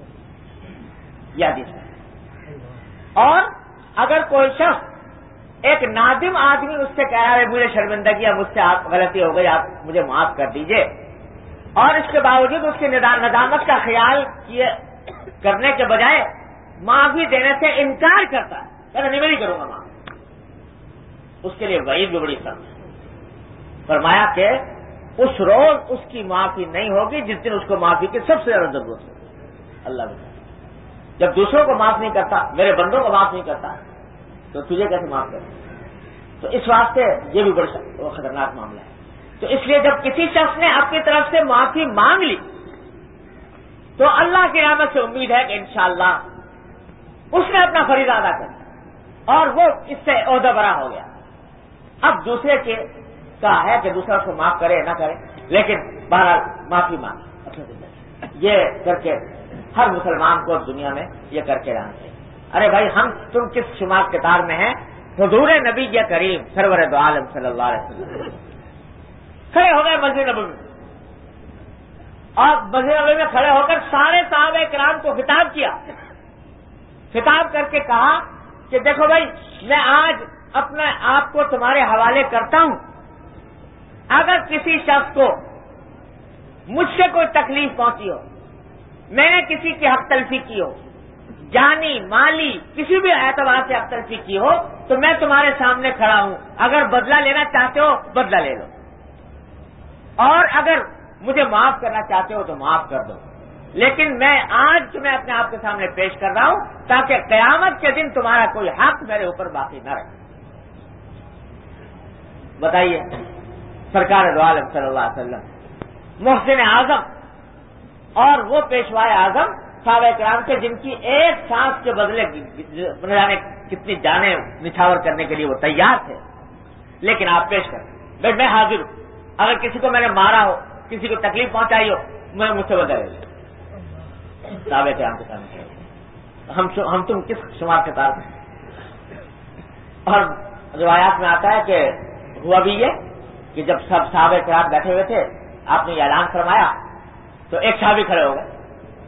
یہ حدیث ہے. اور اگر کوئی شخص، ایک نادم آدمی اس سے کہہ رہا ہے مجھے شرمندگی ہے، مجھ سے آپ غلطی ہو گئی، آپ مجھے معاف کر دیجئے، اور اس کے باوجود اس کی ندامت کا خیال کیے کرنے کے بجائے معافی دینے سے انکار کرتا ہے، کہتا نہیں میں نہیں کروں گا معاف، اس کے لیے وعید بھی بڑی سخت ہے. فرمایا کہ اس روز اس کی معافی نہیں ہوگی جس دن اس کو معافی کی سب سے زیادہ ضرورت ہوگی. اللہ بتا، جب دوسروں کو معاف نہیں کرتا، میرے بندوں کو معاف نہیں کرتا، تو تجھے کیسے معاف کرے؟ تو اس واسطے یہ بھی بڑا خطرناک معاملہ ہے. تو اس لیے جب کسی شخص نے اپنی طرف سے معافی مانگ لی تو اللہ کی رحمت سے امید ہے کہ انشاءاللہ اس نے اپنا فریضہ ادا کر دیا اور وہ اس سے عہدہ برا ہو گیا. اب دوسرے کے کا ہے کہ دوسرا اس کو معاف کرے نہ کرے، لیکن بہرحال معافی مانگ اپنے زندگی. یہ کر کے ہر مسلمان کو دنیا میں یہ کر کے رہنا چاہیے. ارے بھائی ہم تم کس شمار کتار میں ہیں؟ حضور نبی کریم سرور دو عالم صلی اللہ علیہ وسلم کھڑے ہو گئے مسجد نبوی میں، اور مسجد نبوی میں کھڑے ہو کر سارے صحابہ کرام کو خطاب کیا. خطاب کر کے کہا کہ دیکھو بھائی میں آج اپنے آپ کو تمہارے حوالے کرتا ہوں، اگر کسی شخص کو مجھ سے کوئی تکلیف پہنچی ہو، میں نے کسی کی حق تلفی کی ہو، جانی مالی کسی بھی اعتبار سے حق تلفی کی ہو، تو میں تمہارے سامنے کھڑا ہوں. اگر بدلہ لینا چاہتے ہو بدلہ لے لو، اور اگر مجھے معاف کرنا چاہتے ہو تو معاف کر دو. لیکن میں آج تمہیں اپنے آپ کے سامنے پیش کر رہا ہوں تاکہ قیامت کے دن تمہارا کوئی حق میرے اوپر باقی نہ رہے. بتائیے، سرکار دو عالم صلی اللہ علیہ وسلم محسن اعظم اور وہ پیشوائے اعظم صحابہ کرام کے جن کی ایک سانس کے بدلے نہ جانے کتنی جانیں نچھاور کرنے کے لیے وہ تیار تھے، لیکن آپ پیش کریں بھائی میں حاضر ہوں، اگر کسی کو میں نے مارا ہو، کسی کو تکلیف پہنچائی ہو، میں مجھ سے بدلے لے. صحابہ کرام کے سامنے ہم ہم تم کس شمار کے تار میں؟ اور روایات میں آتا ہے کہ ہوا بھی یہ کہ جب سب صحابہ کرام بیٹھے ہوئے تھے، آپ نے یہ اعلان فرمایا تو ایک صحابی کھڑے ہو گئے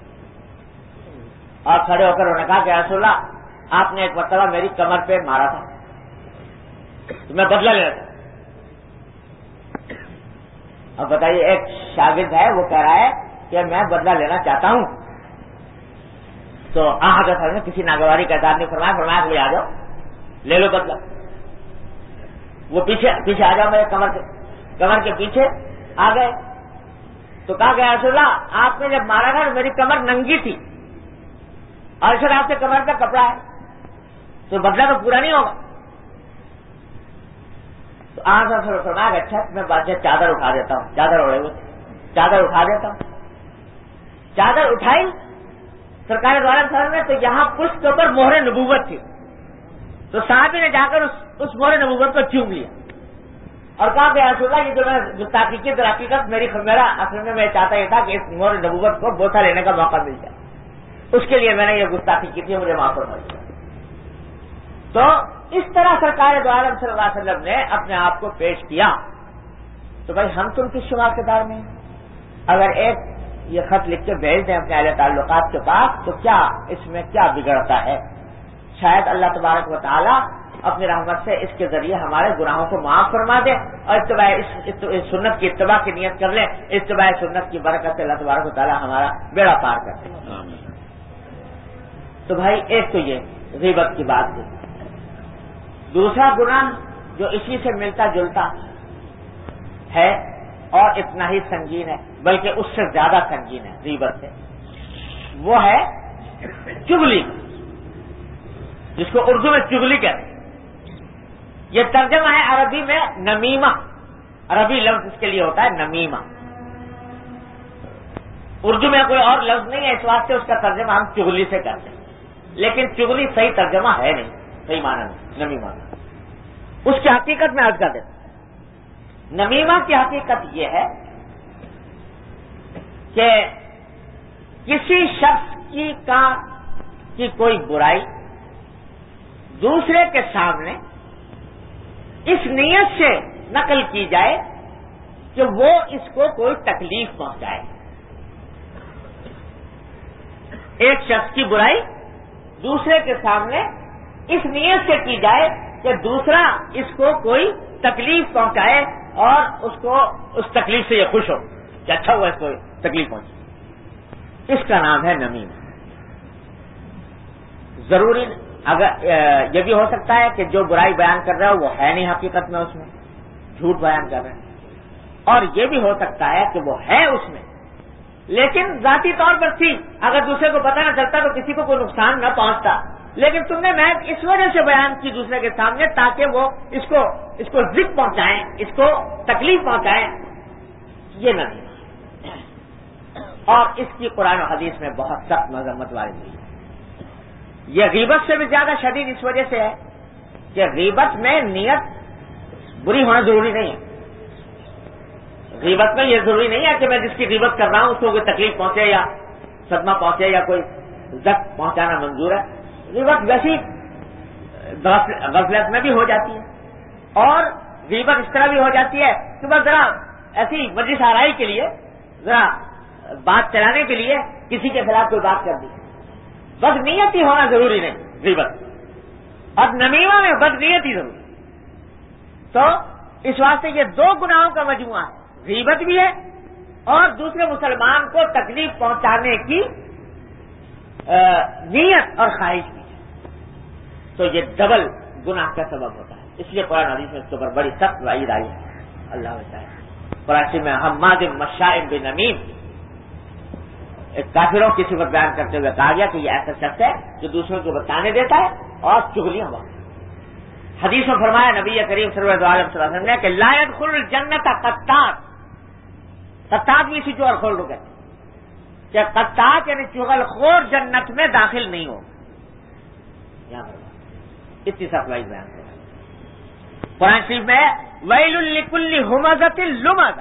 اور کھڑے ہو کر انہوں نے کہا کہ رسول اللہ آپ نے ایک مرتبہ میری کمر پہ مارا تھا تو میں بدلہ لینا تھا. اب بتائیے، ایک شاگرد ہے وہ کہہ رہا ہے کہ میں بدلہ لینا چاہتا ہوں، تو حضرت نے کسی ناگواری کا اظہار نہیں فرمایا، فرمایا کہ آ جاؤ لے لو بدلہ. وہ پیچھے پیچھے آ جاؤ، میرے کمر کے کمر کے پیچھے آ گئے تو کہا کہ رسول اللہ آپ نے جب مارا تھا میری کمر ننگی تھی اور سر آپ کے کمر کا کپڑا ہے تو بدلہ تو پورا نہیں ہوگا. تو آج سر فرمایا کہ اچھا میں بات چادر اٹھا دیتا ہوں، چادر اڑے ہوئے چادر اٹھا دیتا ہوں. چادر اٹھائی سرکار دوارا سر نے تو یہاں پشت کے اوپر مہر نبوت تھی، تو صحابی نے جا کر اس, اس مہر نبوت کو چوم لیا اور کہا کہ رسول اللہ یہ جو میں گستاخی کی در حقیقت میری میرا اصل میں میں چاہتا یہ تھا کہ اس مہر نبوت کو بوسہ لینے کا موقع مل جائے، اس کے لیے میں نے یہ گستاخی کی تھی، مجھے معاف فرمائیے. تو اس طرح سرکار دو عالم صلی اللہ علیہ وسلم نے اپنے آپ کو پیش کیا، تو بھائی ہم تم کس شمار کے دار میں ہیں؟ اگر ایک یہ خط لکھ کے بھیج دیں اپنے اہل تعلقات کے پاس تو کیا اس میں کیا بگڑتا ہے؟ شاید اللہ تبارک و تعالی اپنی رحمت سے اس کے ذریعے ہمارے گناہوں کو معاف فرما دے اور اتباع اس سنت کی اتباع کی نیت کر لیں، اتباع سنت کی برکت سے اللہ تبارک و تعالی ہمارا بیڑا پار کر دے۔ تو بھائی ایک تو یہ غیبت کی بات تھی۔ دوسرا گناہ جو اسی سے ملتا جلتا ہے اور اتنا ہی سنگین ہے بلکہ اس سے زیادہ سنگین ہے غیبت سے، وہ ہے چغلی، جس کو اردو میں چغلی کہتے ہیں۔ یہ ترجمہ ہے عربی میں نمیمہ، عربی لفظ اس کے لیے ہوتا ہے نمیمہ، اردو میں کوئی اور لفظ نہیں ہے، اس واسطے اس کا ترجمہ ہم چغلی سے کرتے ہیں، لیکن چغلی صحیح ترجمہ ہے نہیں، صحیح معنی نہیں نمیمہ۔ اس کی حقیقت میں عرض کر دیتا ہوں۔ نمیمہ کی حقیقت یہ ہے کہ کسی شخص کی کا کی کوئی برائی دوسرے کے سامنے اس نیت سے نقل کی جائے کہ وہ اس کو کوئی تکلیف پہنچائے۔ ایک شخص کی برائی دوسرے کے سامنے اس نیت سے کی جائے کہ دوسرا اس کو کوئی تکلیف پہنچائے اور اس کو اس تکلیف سے یہ خوش ہو کہ اچھا ہوا اس کو تکلیف پہنچی، اس کا نام ہے نمیم۔ ضروری اگر یہ بھی ہو سکتا ہے کہ جو برائی بیان کر رہا ہے وہ ہے نہیں حقیقت میں، اس میں جھوٹ بیان کر رہے ہیں، اور یہ بھی ہو سکتا ہے کہ وہ ہے اس میں لیکن ذاتی طور پر تھی، اگر دوسرے کو پتہ نہ چلتا تو کسی کو کوئی نقصان نہ پہنچتا، لیکن تم نے محض اس وجہ سے بیان کی دوسرے کے سامنے تاکہ وہ اس کو اس کو ذکر پہنچائیں، اس کو تکلیف پہنچائیں، یہ نہیں۔ اور اس کی قرآن و حدیث میں بہت سخت مذمت وارد ہوئی ہے۔ یہ غیبت سے بھی زیادہ شدید اس وجہ سے ہے کہ غیبت میں نیت بری ہونا ضروری نہیں ہے۔ غیبت میں یہ ضروری نہیں ہے کہ میں جس کی غیبت کر رہا ہوں اس کو کوئی تکلیف پہنچے یا صدمہ پہنچے یا کوئی زخم پہنچانا منظور ہے۔ غیبت ویسی غفلت میں بھی ہو جاتی ہے، اور غیبت اس طرح بھی ہو جاتی ہے کہ بس ذرا ایسی مجلس آرائی کے لیے، ذرا بات چلانے کے لیے کسی کے خلاف کوئی بات کر دی، بد نیت ہی ہونا ضروری نہیں غیبت، اور نمیمہ میں بد نیت ہی ضروری۔ تو اس واسطے یہ دو گناہوں کا مجموعہ ہے، غیبت بھی ہے اور دوسرے مسلمان کو تکلیف پہنچانے کی نیت اور خواہش بھی ہے، تو یہ ڈبل گناہ کا سبب ہوتا ہے۔ اس لیے قرآن حدیث میں اس کے اوپر بڑی سخت وعید آئی ہے۔ اللہ بچائے۔ قرآن میں حماد مشاء بنمیم، ایک کافروں کی صفت بیان کرتے ہوئے کہا گیا کہ یہ ایسا شخص ہے جو دوسروں کو بتانے دیتا ہے اور چغلیاں بکتا ہے۔ حدیث میں فرمایا نبی کریم صلی اللہ علیہ وسلم نے کہ لا يدخل الجنت قطات، قطات بھی اسی جو الخلد کہتے ہیں کہ قطات یعنی چغل خور جنت میں داخل نہیں ہو۔ یہاں پر اتنی سخت وعید بیان کرا قرآن شریف میں ویل لکل ہمزۃ لمزہ،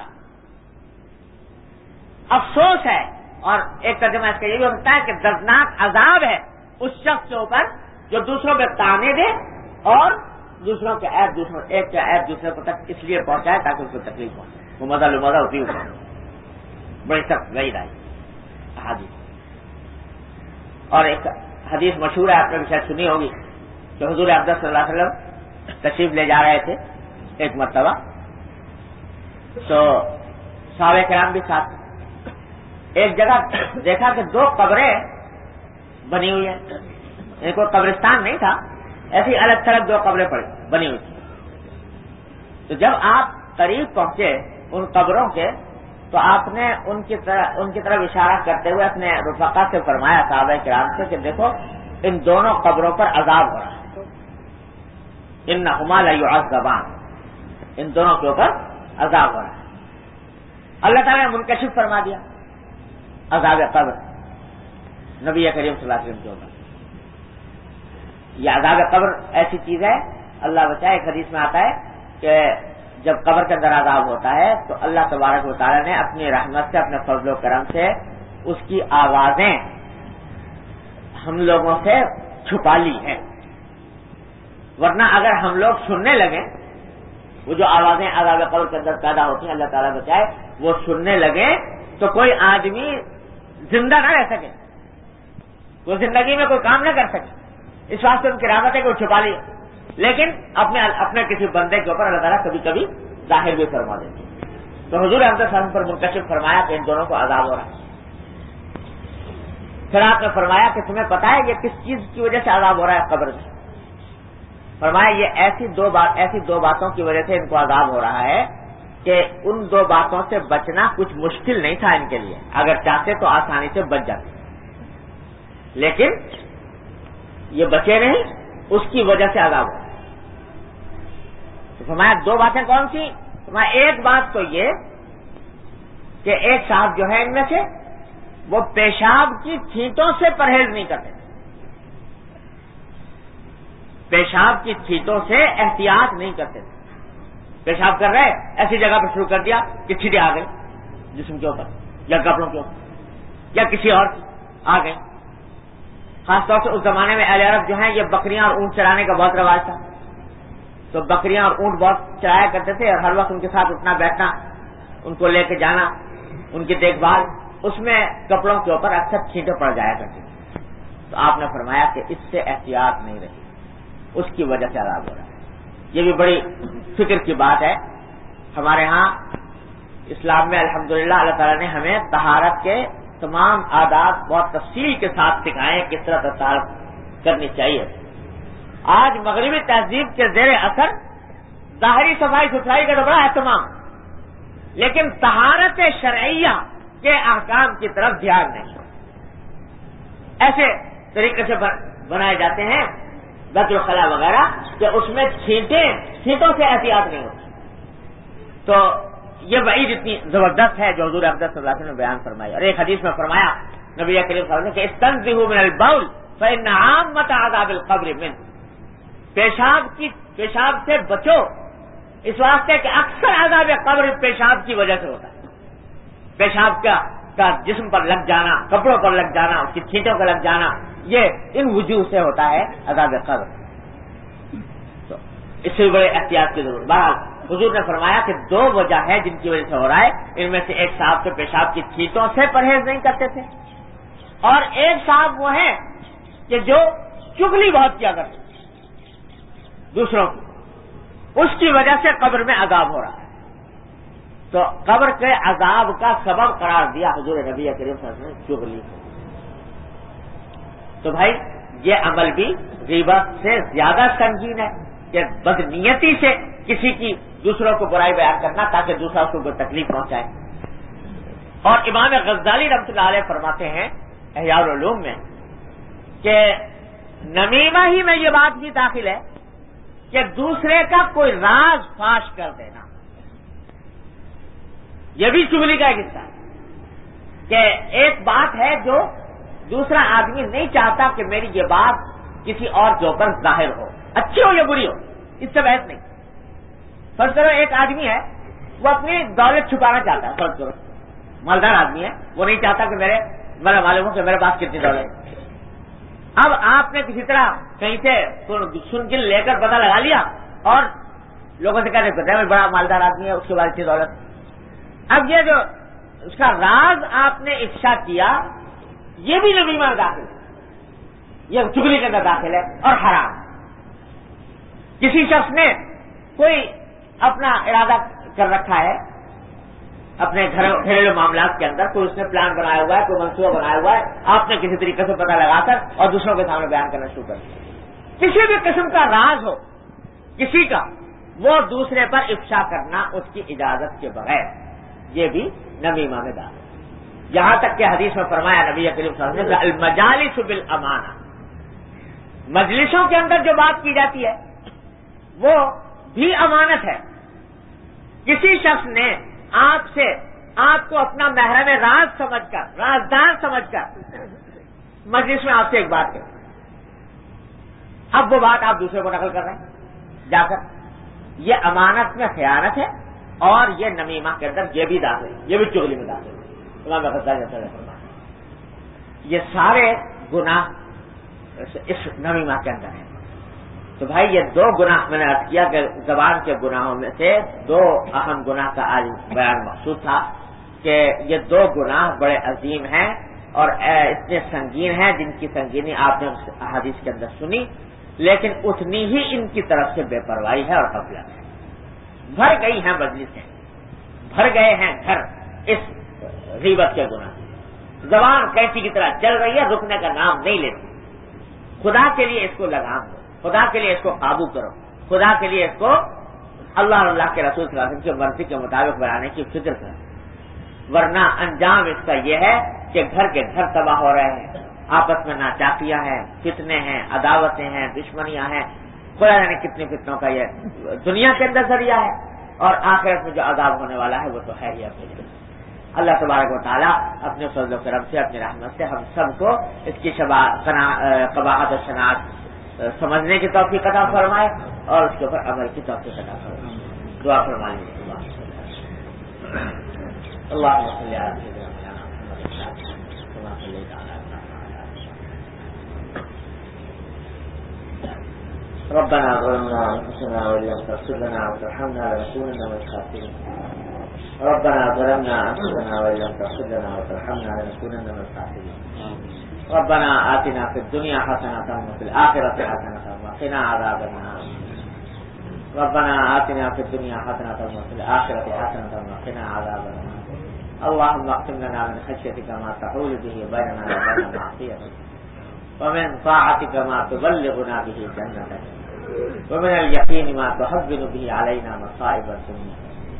افسوس ہے، اور ایک ترجمہ اس کا یہ بھی ہو سکتا ہے کہ دردناک عذاب ہے اس شخص کے اوپر جو دوسروں پہ تانے دے اور دوسروں کے عیب دوسروں ایک کا عیب دوسرے کو تک اس لیے پہنچائے تاکہ اس کو تکلیف پہنچے۔ وہ مزہ لمزہ ہوتی ہے، بڑی سخت وعید آئی حدیث۔ اور ایک حدیث مشہور ہے، آپ نے شاید سنی ہوگی، کہ حضور اقدس صلی اللہ علیہ وسلم تشریف لے جا رہے تھے ایک مرتبہ، تو صحابہ کرام بھی ساتھ، ایک جگہ دیکھا کہ دو قبریں بنی ہوئی ہیں، ان کو قبرستان نہیں تھا، ایسی الگ تھلگ دو قبریں پڑی بنی ہوئی تھی۔ تو جب آپ قریب پہنچے ان قبروں کے تو آپ نے ان کی طرف ان کی طرف اشارہ کرتے ہوئے اپنے رفقا سے فرمایا صحابہ کرام سے کہ دیکھو ان دونوں قبروں پر عذاب ہو رہا ہے، انہما لیعذبان، ان دونوں کے اوپر عذاب ہو رہا ہے۔ اللہ تعالیٰ نے منکشف فرما دیا عذاب قبر نبی کریم صلی اللہ علیہ وسلم کے اوپر۔ یہ عذاب قبر ایسی چیز ہے، اللہ بچائے، ایک حدیث میں آتا ہے کہ جب قبر کے اندر عذاب ہوتا ہے تو اللہ تبارک و تعالیٰ نے اپنی رحمت سے، اپنے فضل و کرم سے اس کی آوازیں ہم لوگوں سے چھپا لی ہیں۔ ورنہ اگر ہم لوگ سننے لگیں وہ جو آوازیں عذاب قبر کے اندر پیدا ہوتی ہیں، اللہ تعالیٰ بچائے، وہ سننے لگے تو کوئی آدمی زندہ نہ رہ سکے، وہ زندگی میں کوئی کام نہ کر سکے. اس واسطے ان کی رحمت ہے کہ وہ چھپا لیے، لیکن اپنے اپنے کسی بندے کے اوپر اللہ تعالیٰ کبھی کبھی ظاہر بھی فرما دیتے. تو حضور احمد صلی اللہ علیہ وسلم پر منکشف فرمایا کہ ان دونوں کو عذاب ہو رہا ہے. پھر آپ نے فرمایا کہ تمہیں پتا ہے یہ کس چیز کی وجہ سے عذاب ہو رہا ہے قبر میں؟ فرمایا یہ ایسی دو بات ایسی دو باتوں کی وجہ سے ان کو عذاب ہو رہا ہے کہ ان دو باتوں سے بچنا کچھ مشکل نہیں تھا ان کے لیے، اگر چاہتے تو آسانی سے بچ جاتے، لیکن یہ بچے نہیں، اس کی وجہ سے عذاب ہو رہا ہے. تو فرمایا دو باتیں کون سی؟ فرمایا ایک بات تو یہ کہ ایک صاحب جو ہے ان میں سے وہ پیشاب کی چھینٹوں سے پرہیز نہیں کرتے، پیشاب کی چھینٹوں سے احتیاط نہیں کرتے. پیشاب کر رہے ایسی جگہ پر شروع کر دیا کہ چھینٹیں آ گئی جسم کے اوپر یا کپڑوں کے اوپر یا کسی اور کی آ گئی. خاص طور سے اس زمانے میں اہل عرب جو ہیں یہ بکریاں اور اونٹ چرانے کا بہت رواج تھا، تو بکریاں اور اونٹ بہت چرایا کرتے تھے اور ہر وقت ان کے ساتھ اٹھنا بیٹھنا، ان کو لے کے جانا، ان کی دیکھ بھال، اس میں کپڑوں کے اوپر اکثر چھینٹیں پڑ جایا کرتی تھی. تو آپ نے فرمایا کہ اس سے احتیاط نہیں رہی، اس کی وجہ سے عذاب ہو رہا ہے. یہ بھی بڑی فکر کی بات ہے. ہمارے ہاں اسلام میں الحمدللہ اللہ تعالیٰ نے ہمیں طہارت کے تمام آداب بہت تفصیل کے ساتھ سکھائے کس طرح طہارت کرنی چاہیے. آج مغربی تہذیب کے زیر اثر ظاہری صفائی ستھرائی کا تو بڑا اہتمام، لیکن طہارت شرعیہ کے احکام کی طرف دھیان نہیں. ایسے طریقے سے بنائے جاتے ہیں بیت الخلاء وغیرہ کہ اس میں چھینٹیں چھینٹوں سے احتیاط نہیں ہوتی. تو یہ وعید اتنی زبردست ہے جو حضور اقدس صلی اللہ علیہ وسلم نے بیان فرمائی. اور ایک حدیث میں فرمایا نبی کریم صلی اللہ علیہ وسلم نے کہ استنزہوا من البول فإن عامۃ عذاب القبر منہ، پیشاب کی پیشاب سے بچو اس واسطے کہ اکثر عذاب قبر پیشاب کی وجہ سے ہوتا ہے. پیشاب کا کا جسم پر لگ جانا، کپڑوں پر لگ جانا، اس کی چھینٹوں کا لگ جانا، یہ ان وجوہ سے ہوتا ہے عذاب قبر. تو اس سے بڑے احتیاط کی ضرورت. بہرحال حضور نے فرمایا کہ دو وجہ ہے جن کی وجہ سے ہو رہا ہے. ان میں سے ایک صاحب کے پیشاب کی چھینٹوں سے پرہیز نہیں کرتے تھے، اور ایک صاحب وہ ہیں کہ جو چغلی بہت کیا کرتے دوسروں کی، اس کی وجہ سے قبر میں عذاب ہو رہا ہے. تو قبر کے عذاب کا سبب قرار دیا حضور نبی کریم صلی اللہ علیہ وسلم نے چغلی. تو بھائی یہ عمل بھی غیبت سے زیادہ سنگین ہے کہ بدنیتی سے کسی کی دوسروں کو برائی بیان کرنا تاکہ دوسرا اس کو تکلیف پہنچائے. اور امام غزالی رحمۃ اللہ علیہ فرماتے ہیں احیاء العلوم میں کہ نمیمہ ہی میں یہ بات بھی داخل ہے کہ دوسرے کا کوئی راز فاش کر دینا، یہ بھی چغلی کا ایک حصہ ہے کہ ایک بات ہے جو دوسرا آدمی نہیں چاہتا کہ میری یہ بات کسی اور کے اوپر ظاہر ہو، اچھی ہو یا بری ہو، اس سے بحث نہیں. فرض کرو ایک آدمی ہے وہ اپنی دولت چھپانا چاہتا ہے، فرض کرو مالدار آدمی ہے، وہ نہیں چاہتا کہ میرے میرا معلوم ہو کہ میرے پاس کتنی دولت ہے. اب آپ نے کسی طرح کہیں سے سن گن لے کر پتہ لگا لیا اور لوگوں سے کہتے ہیں بڑا مالدار آدمی ہے، اس کے بعد اتنی دولت. اب یہ جو اس کا راز آپ نے افشا کیا یہ بھی نمیمہ میں داخل ہے، یہ چغلی کے اندر داخل ہے اور حرام. کسی شخص نے کوئی اپنا ارادہ کر رکھا ہے اپنے گھریلو معاملات کے اندر، کوئی اس نے پلان بنایا ہوا ہے، کوئی منصوبہ بنایا ہوا ہے، آپ نے کسی طریقے سے پتہ لگا کر اور دوسروں کے سامنے بیان کرنا شروع کر دیا. کسی بھی قسم کا راز ہو کسی کا، وہ دوسرے پر افشا کرنا اس کی اجازت کے بغیر، یہ بھی نمیمہ میں داخل. یہاں تک کہ حدیث میں فرمایا نبی کریم صلی اللہ علیہ وسلم المجالس بالامانہ، مجلسوں کے اندر جو بات کی جاتی ہے وہ بھی امانت ہے. کسی شخص نے آپ سے آپ کو اپنا محرم راز سمجھ کر، رازدار سمجھ کر مجلس میں آپ سے ایک بات کہی، اب وہ بات آپ دوسرے کو نقل کر رہے ہیں جا کر، یہ امانت میں خیانت ہے اور یہ نمیمہ کے اندر یہ بھی داخل ہے، یہ بھی چغلی میں داخل ہے. امام غزالی رحمۃ اللہ علیہ یہ سارے گناہ اس نمیمہ کے اندر ہیں. تو بھائی یہ دو گناہ میں نے عرض کیا کہ زبان کے گناہوں میں سے دو اہم گناہ کا آج بیان مقصود تھا کہ یہ دو گناہ بڑے عظیم ہیں اور اتنے سنگین ہیں جن کی سنگینی آپ نے حدیث کے اندر سنی، لیکن اتنی ہی ان کی طرف سے بے پرواہی ہے اور غفلت ہے. بھر گئی ہیں مجلسیں، بھر گئے ہیں گھر اس غیبت کے گناہ. زبان کیسی کی طرح چل رہی ہے، رکنے کا نام نہیں لیتی. خدا کے لیے اس کو لگام دو، خدا کے لیے اس کو قابو کرو، خدا کے لیے اس کو اللہ اور اللہ کے رسول صلی اللہ علیہ وسلم کی مرضی کے مطابق بنانے کی فکر کرو، ورنہ انجام اس کا یہ ہے کہ گھر کے گھر تباہ ہو رہے ہیں، آپس میں ناچاکیاں ہیں، فتنے ہیں، عداوتیں ہیں، دشمنیاں ہیں. خدا جانے کتنی فتنوں کا یہ دنیا کے اندر ذریعہ ہے، اور آخرت میں جو عذاب ہونے والا ہے وہ تو ہے ہی اپنے جگہ. اللہ تبارک و تعالیٰ اپنے فضل و کرم سے، اپنی رحمت سے ہم سب کو اس کی قباحت و شناخت سمجھنے کی توفیق عطا فرمائے اور اس کے اوپر عمل کی توفیق عطا فرمائے. دعا فرمائیں. اللہ ربنا ظلمنا انفسنا وان لم تغفر لنا وترحمنا لنكونن من الخاسرين. ربنا ظلمنا انفسنا وان لم تغفر لنا وترحمنا لنكونن من الخاسرين. ربنا آتنا في الدنيا حسنة وفي الآخرة حسنة وقنا عذاب النار. ربنا آتنا في الدنيا حسنة وفي الآخرة حسنة وقنا عذاب النار. اللهم اقسم لنا من خشيتك ما تحول به بيننا وبين معصيتك، ومن طاعتك ما تبلغنا به جنتك، ومن اليقين ما تهون به علينا مصائب الدنيا،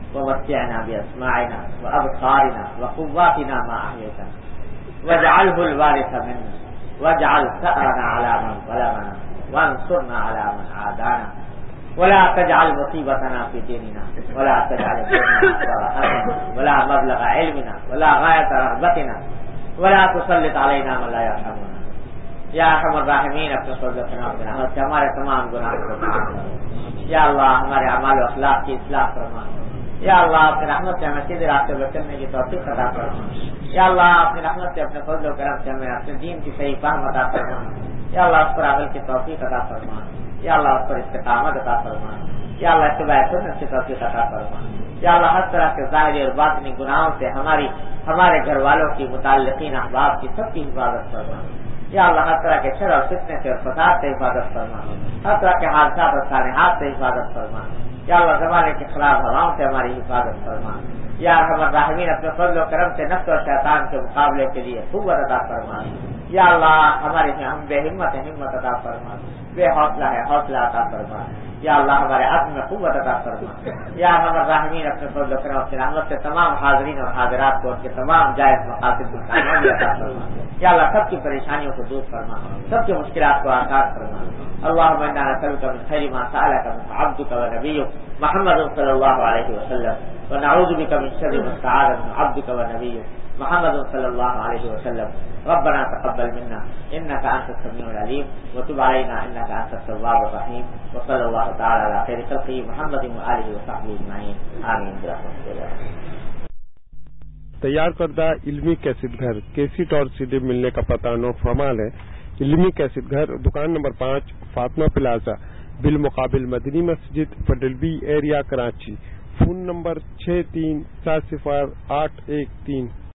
ومتعنا بأسماعنا وأبصارنا وقواتنا ما أحييتنا، واجعله الوارث منا، واجعل ثأرنا على من ظلمنا، وانصرنا على من عادانا، ولا تجعل مصيبتنا في ديننا، ولا تجعل الدنيا أكبر همنا ولا مبلغ علمنا ولا غاية رغبتنا، ولا تسلط علينا من لا يرحمنا. یا ارحم الراحمین اپنے فضل و کرم سے رحمت سے ہمارے تمام گناہوں کو معاف کرو. یا اللہ ہمارے اعمال و اخلاق کی اصلاح فرما. یا اللہ اپنے رحمت سے ہمیں سیدھے راستے پر چلنے کی توفیق عطا فرما. یا اللہ اپنی رحمت سے اپنے فضل و کرم سے ہمیں اپنے دین کی صحیح فہم عطا فرما. یا اللہ اس پر عمل کی توفیق عطا فرما. یا اللہ اس پر استقامت عطا فرما. یا اللہ اتباع سنت کی توفیق عطا فرما. یا اللہ ہر طرح کے ظاہری اور باطنی گناہوں سے ہماری ہمارے گھر والوں کی متعلقین احباب کی سب کی حفاظت فرما. یا اللہ ہر طرح کے شر اور فتنے سے اور فساد سے حفاظت فرما. ہر طرح کے حادثات اور سانحات سے حفاظت فرما. یا اللہ زمانے کے خلاف ہواؤں سے ہماری حفاظت فرما. یا ارحم الراحمین اپنے فضل و کرم سے نفس اور شیطان کے مقابلے کے لیے قوت عطا فرما. یا اللہ ہمارے ہم بے ہمت ہے ہمت عطا فرما، بے حوصلہ ہے حوصلہ عطا فرما. یا اللہ ہمارے عزم میں قوت عطا فرما. یا ارحم الراحمین اپنے فضل و کرم سے رحمت سے تمام حاضرین اور حاضرات کو ان کے تمام جائز مقاصد کو کامیابی عطا فرما. یا اللہ سب کی پریشانیوں کو دور فرما، سب کی مشکلات کو آسان فرما. اللهم انا نسألك من خير ما سألك من عبدك ونبيك محمد صلى الله عليه وسلم، ونعوذ بك من شر ما استعاذ من عبدك ونبيك محمد صلى الله عليه وسلم. ربنا تقبل منا انك انت السميع العليم، وتب علينا انك انت التواب الرحيم، وصلى الله تعالى على خير خلقه محمد وآله وصحبه اجمعين آمين برحمتك يا رب. تیار کردہ علمی کیسٹ گھر کیسٹ اور سی ڈی ملنے کا پتہ نو فرمال ہے. علمی کیسٹ گھر دکان نمبر پانچ فاطمہ پلازا بالمقابل مدنی مسجد Federal B area Karachi. Phone نمبر چھ تین سات صفر آٹھ ایک تین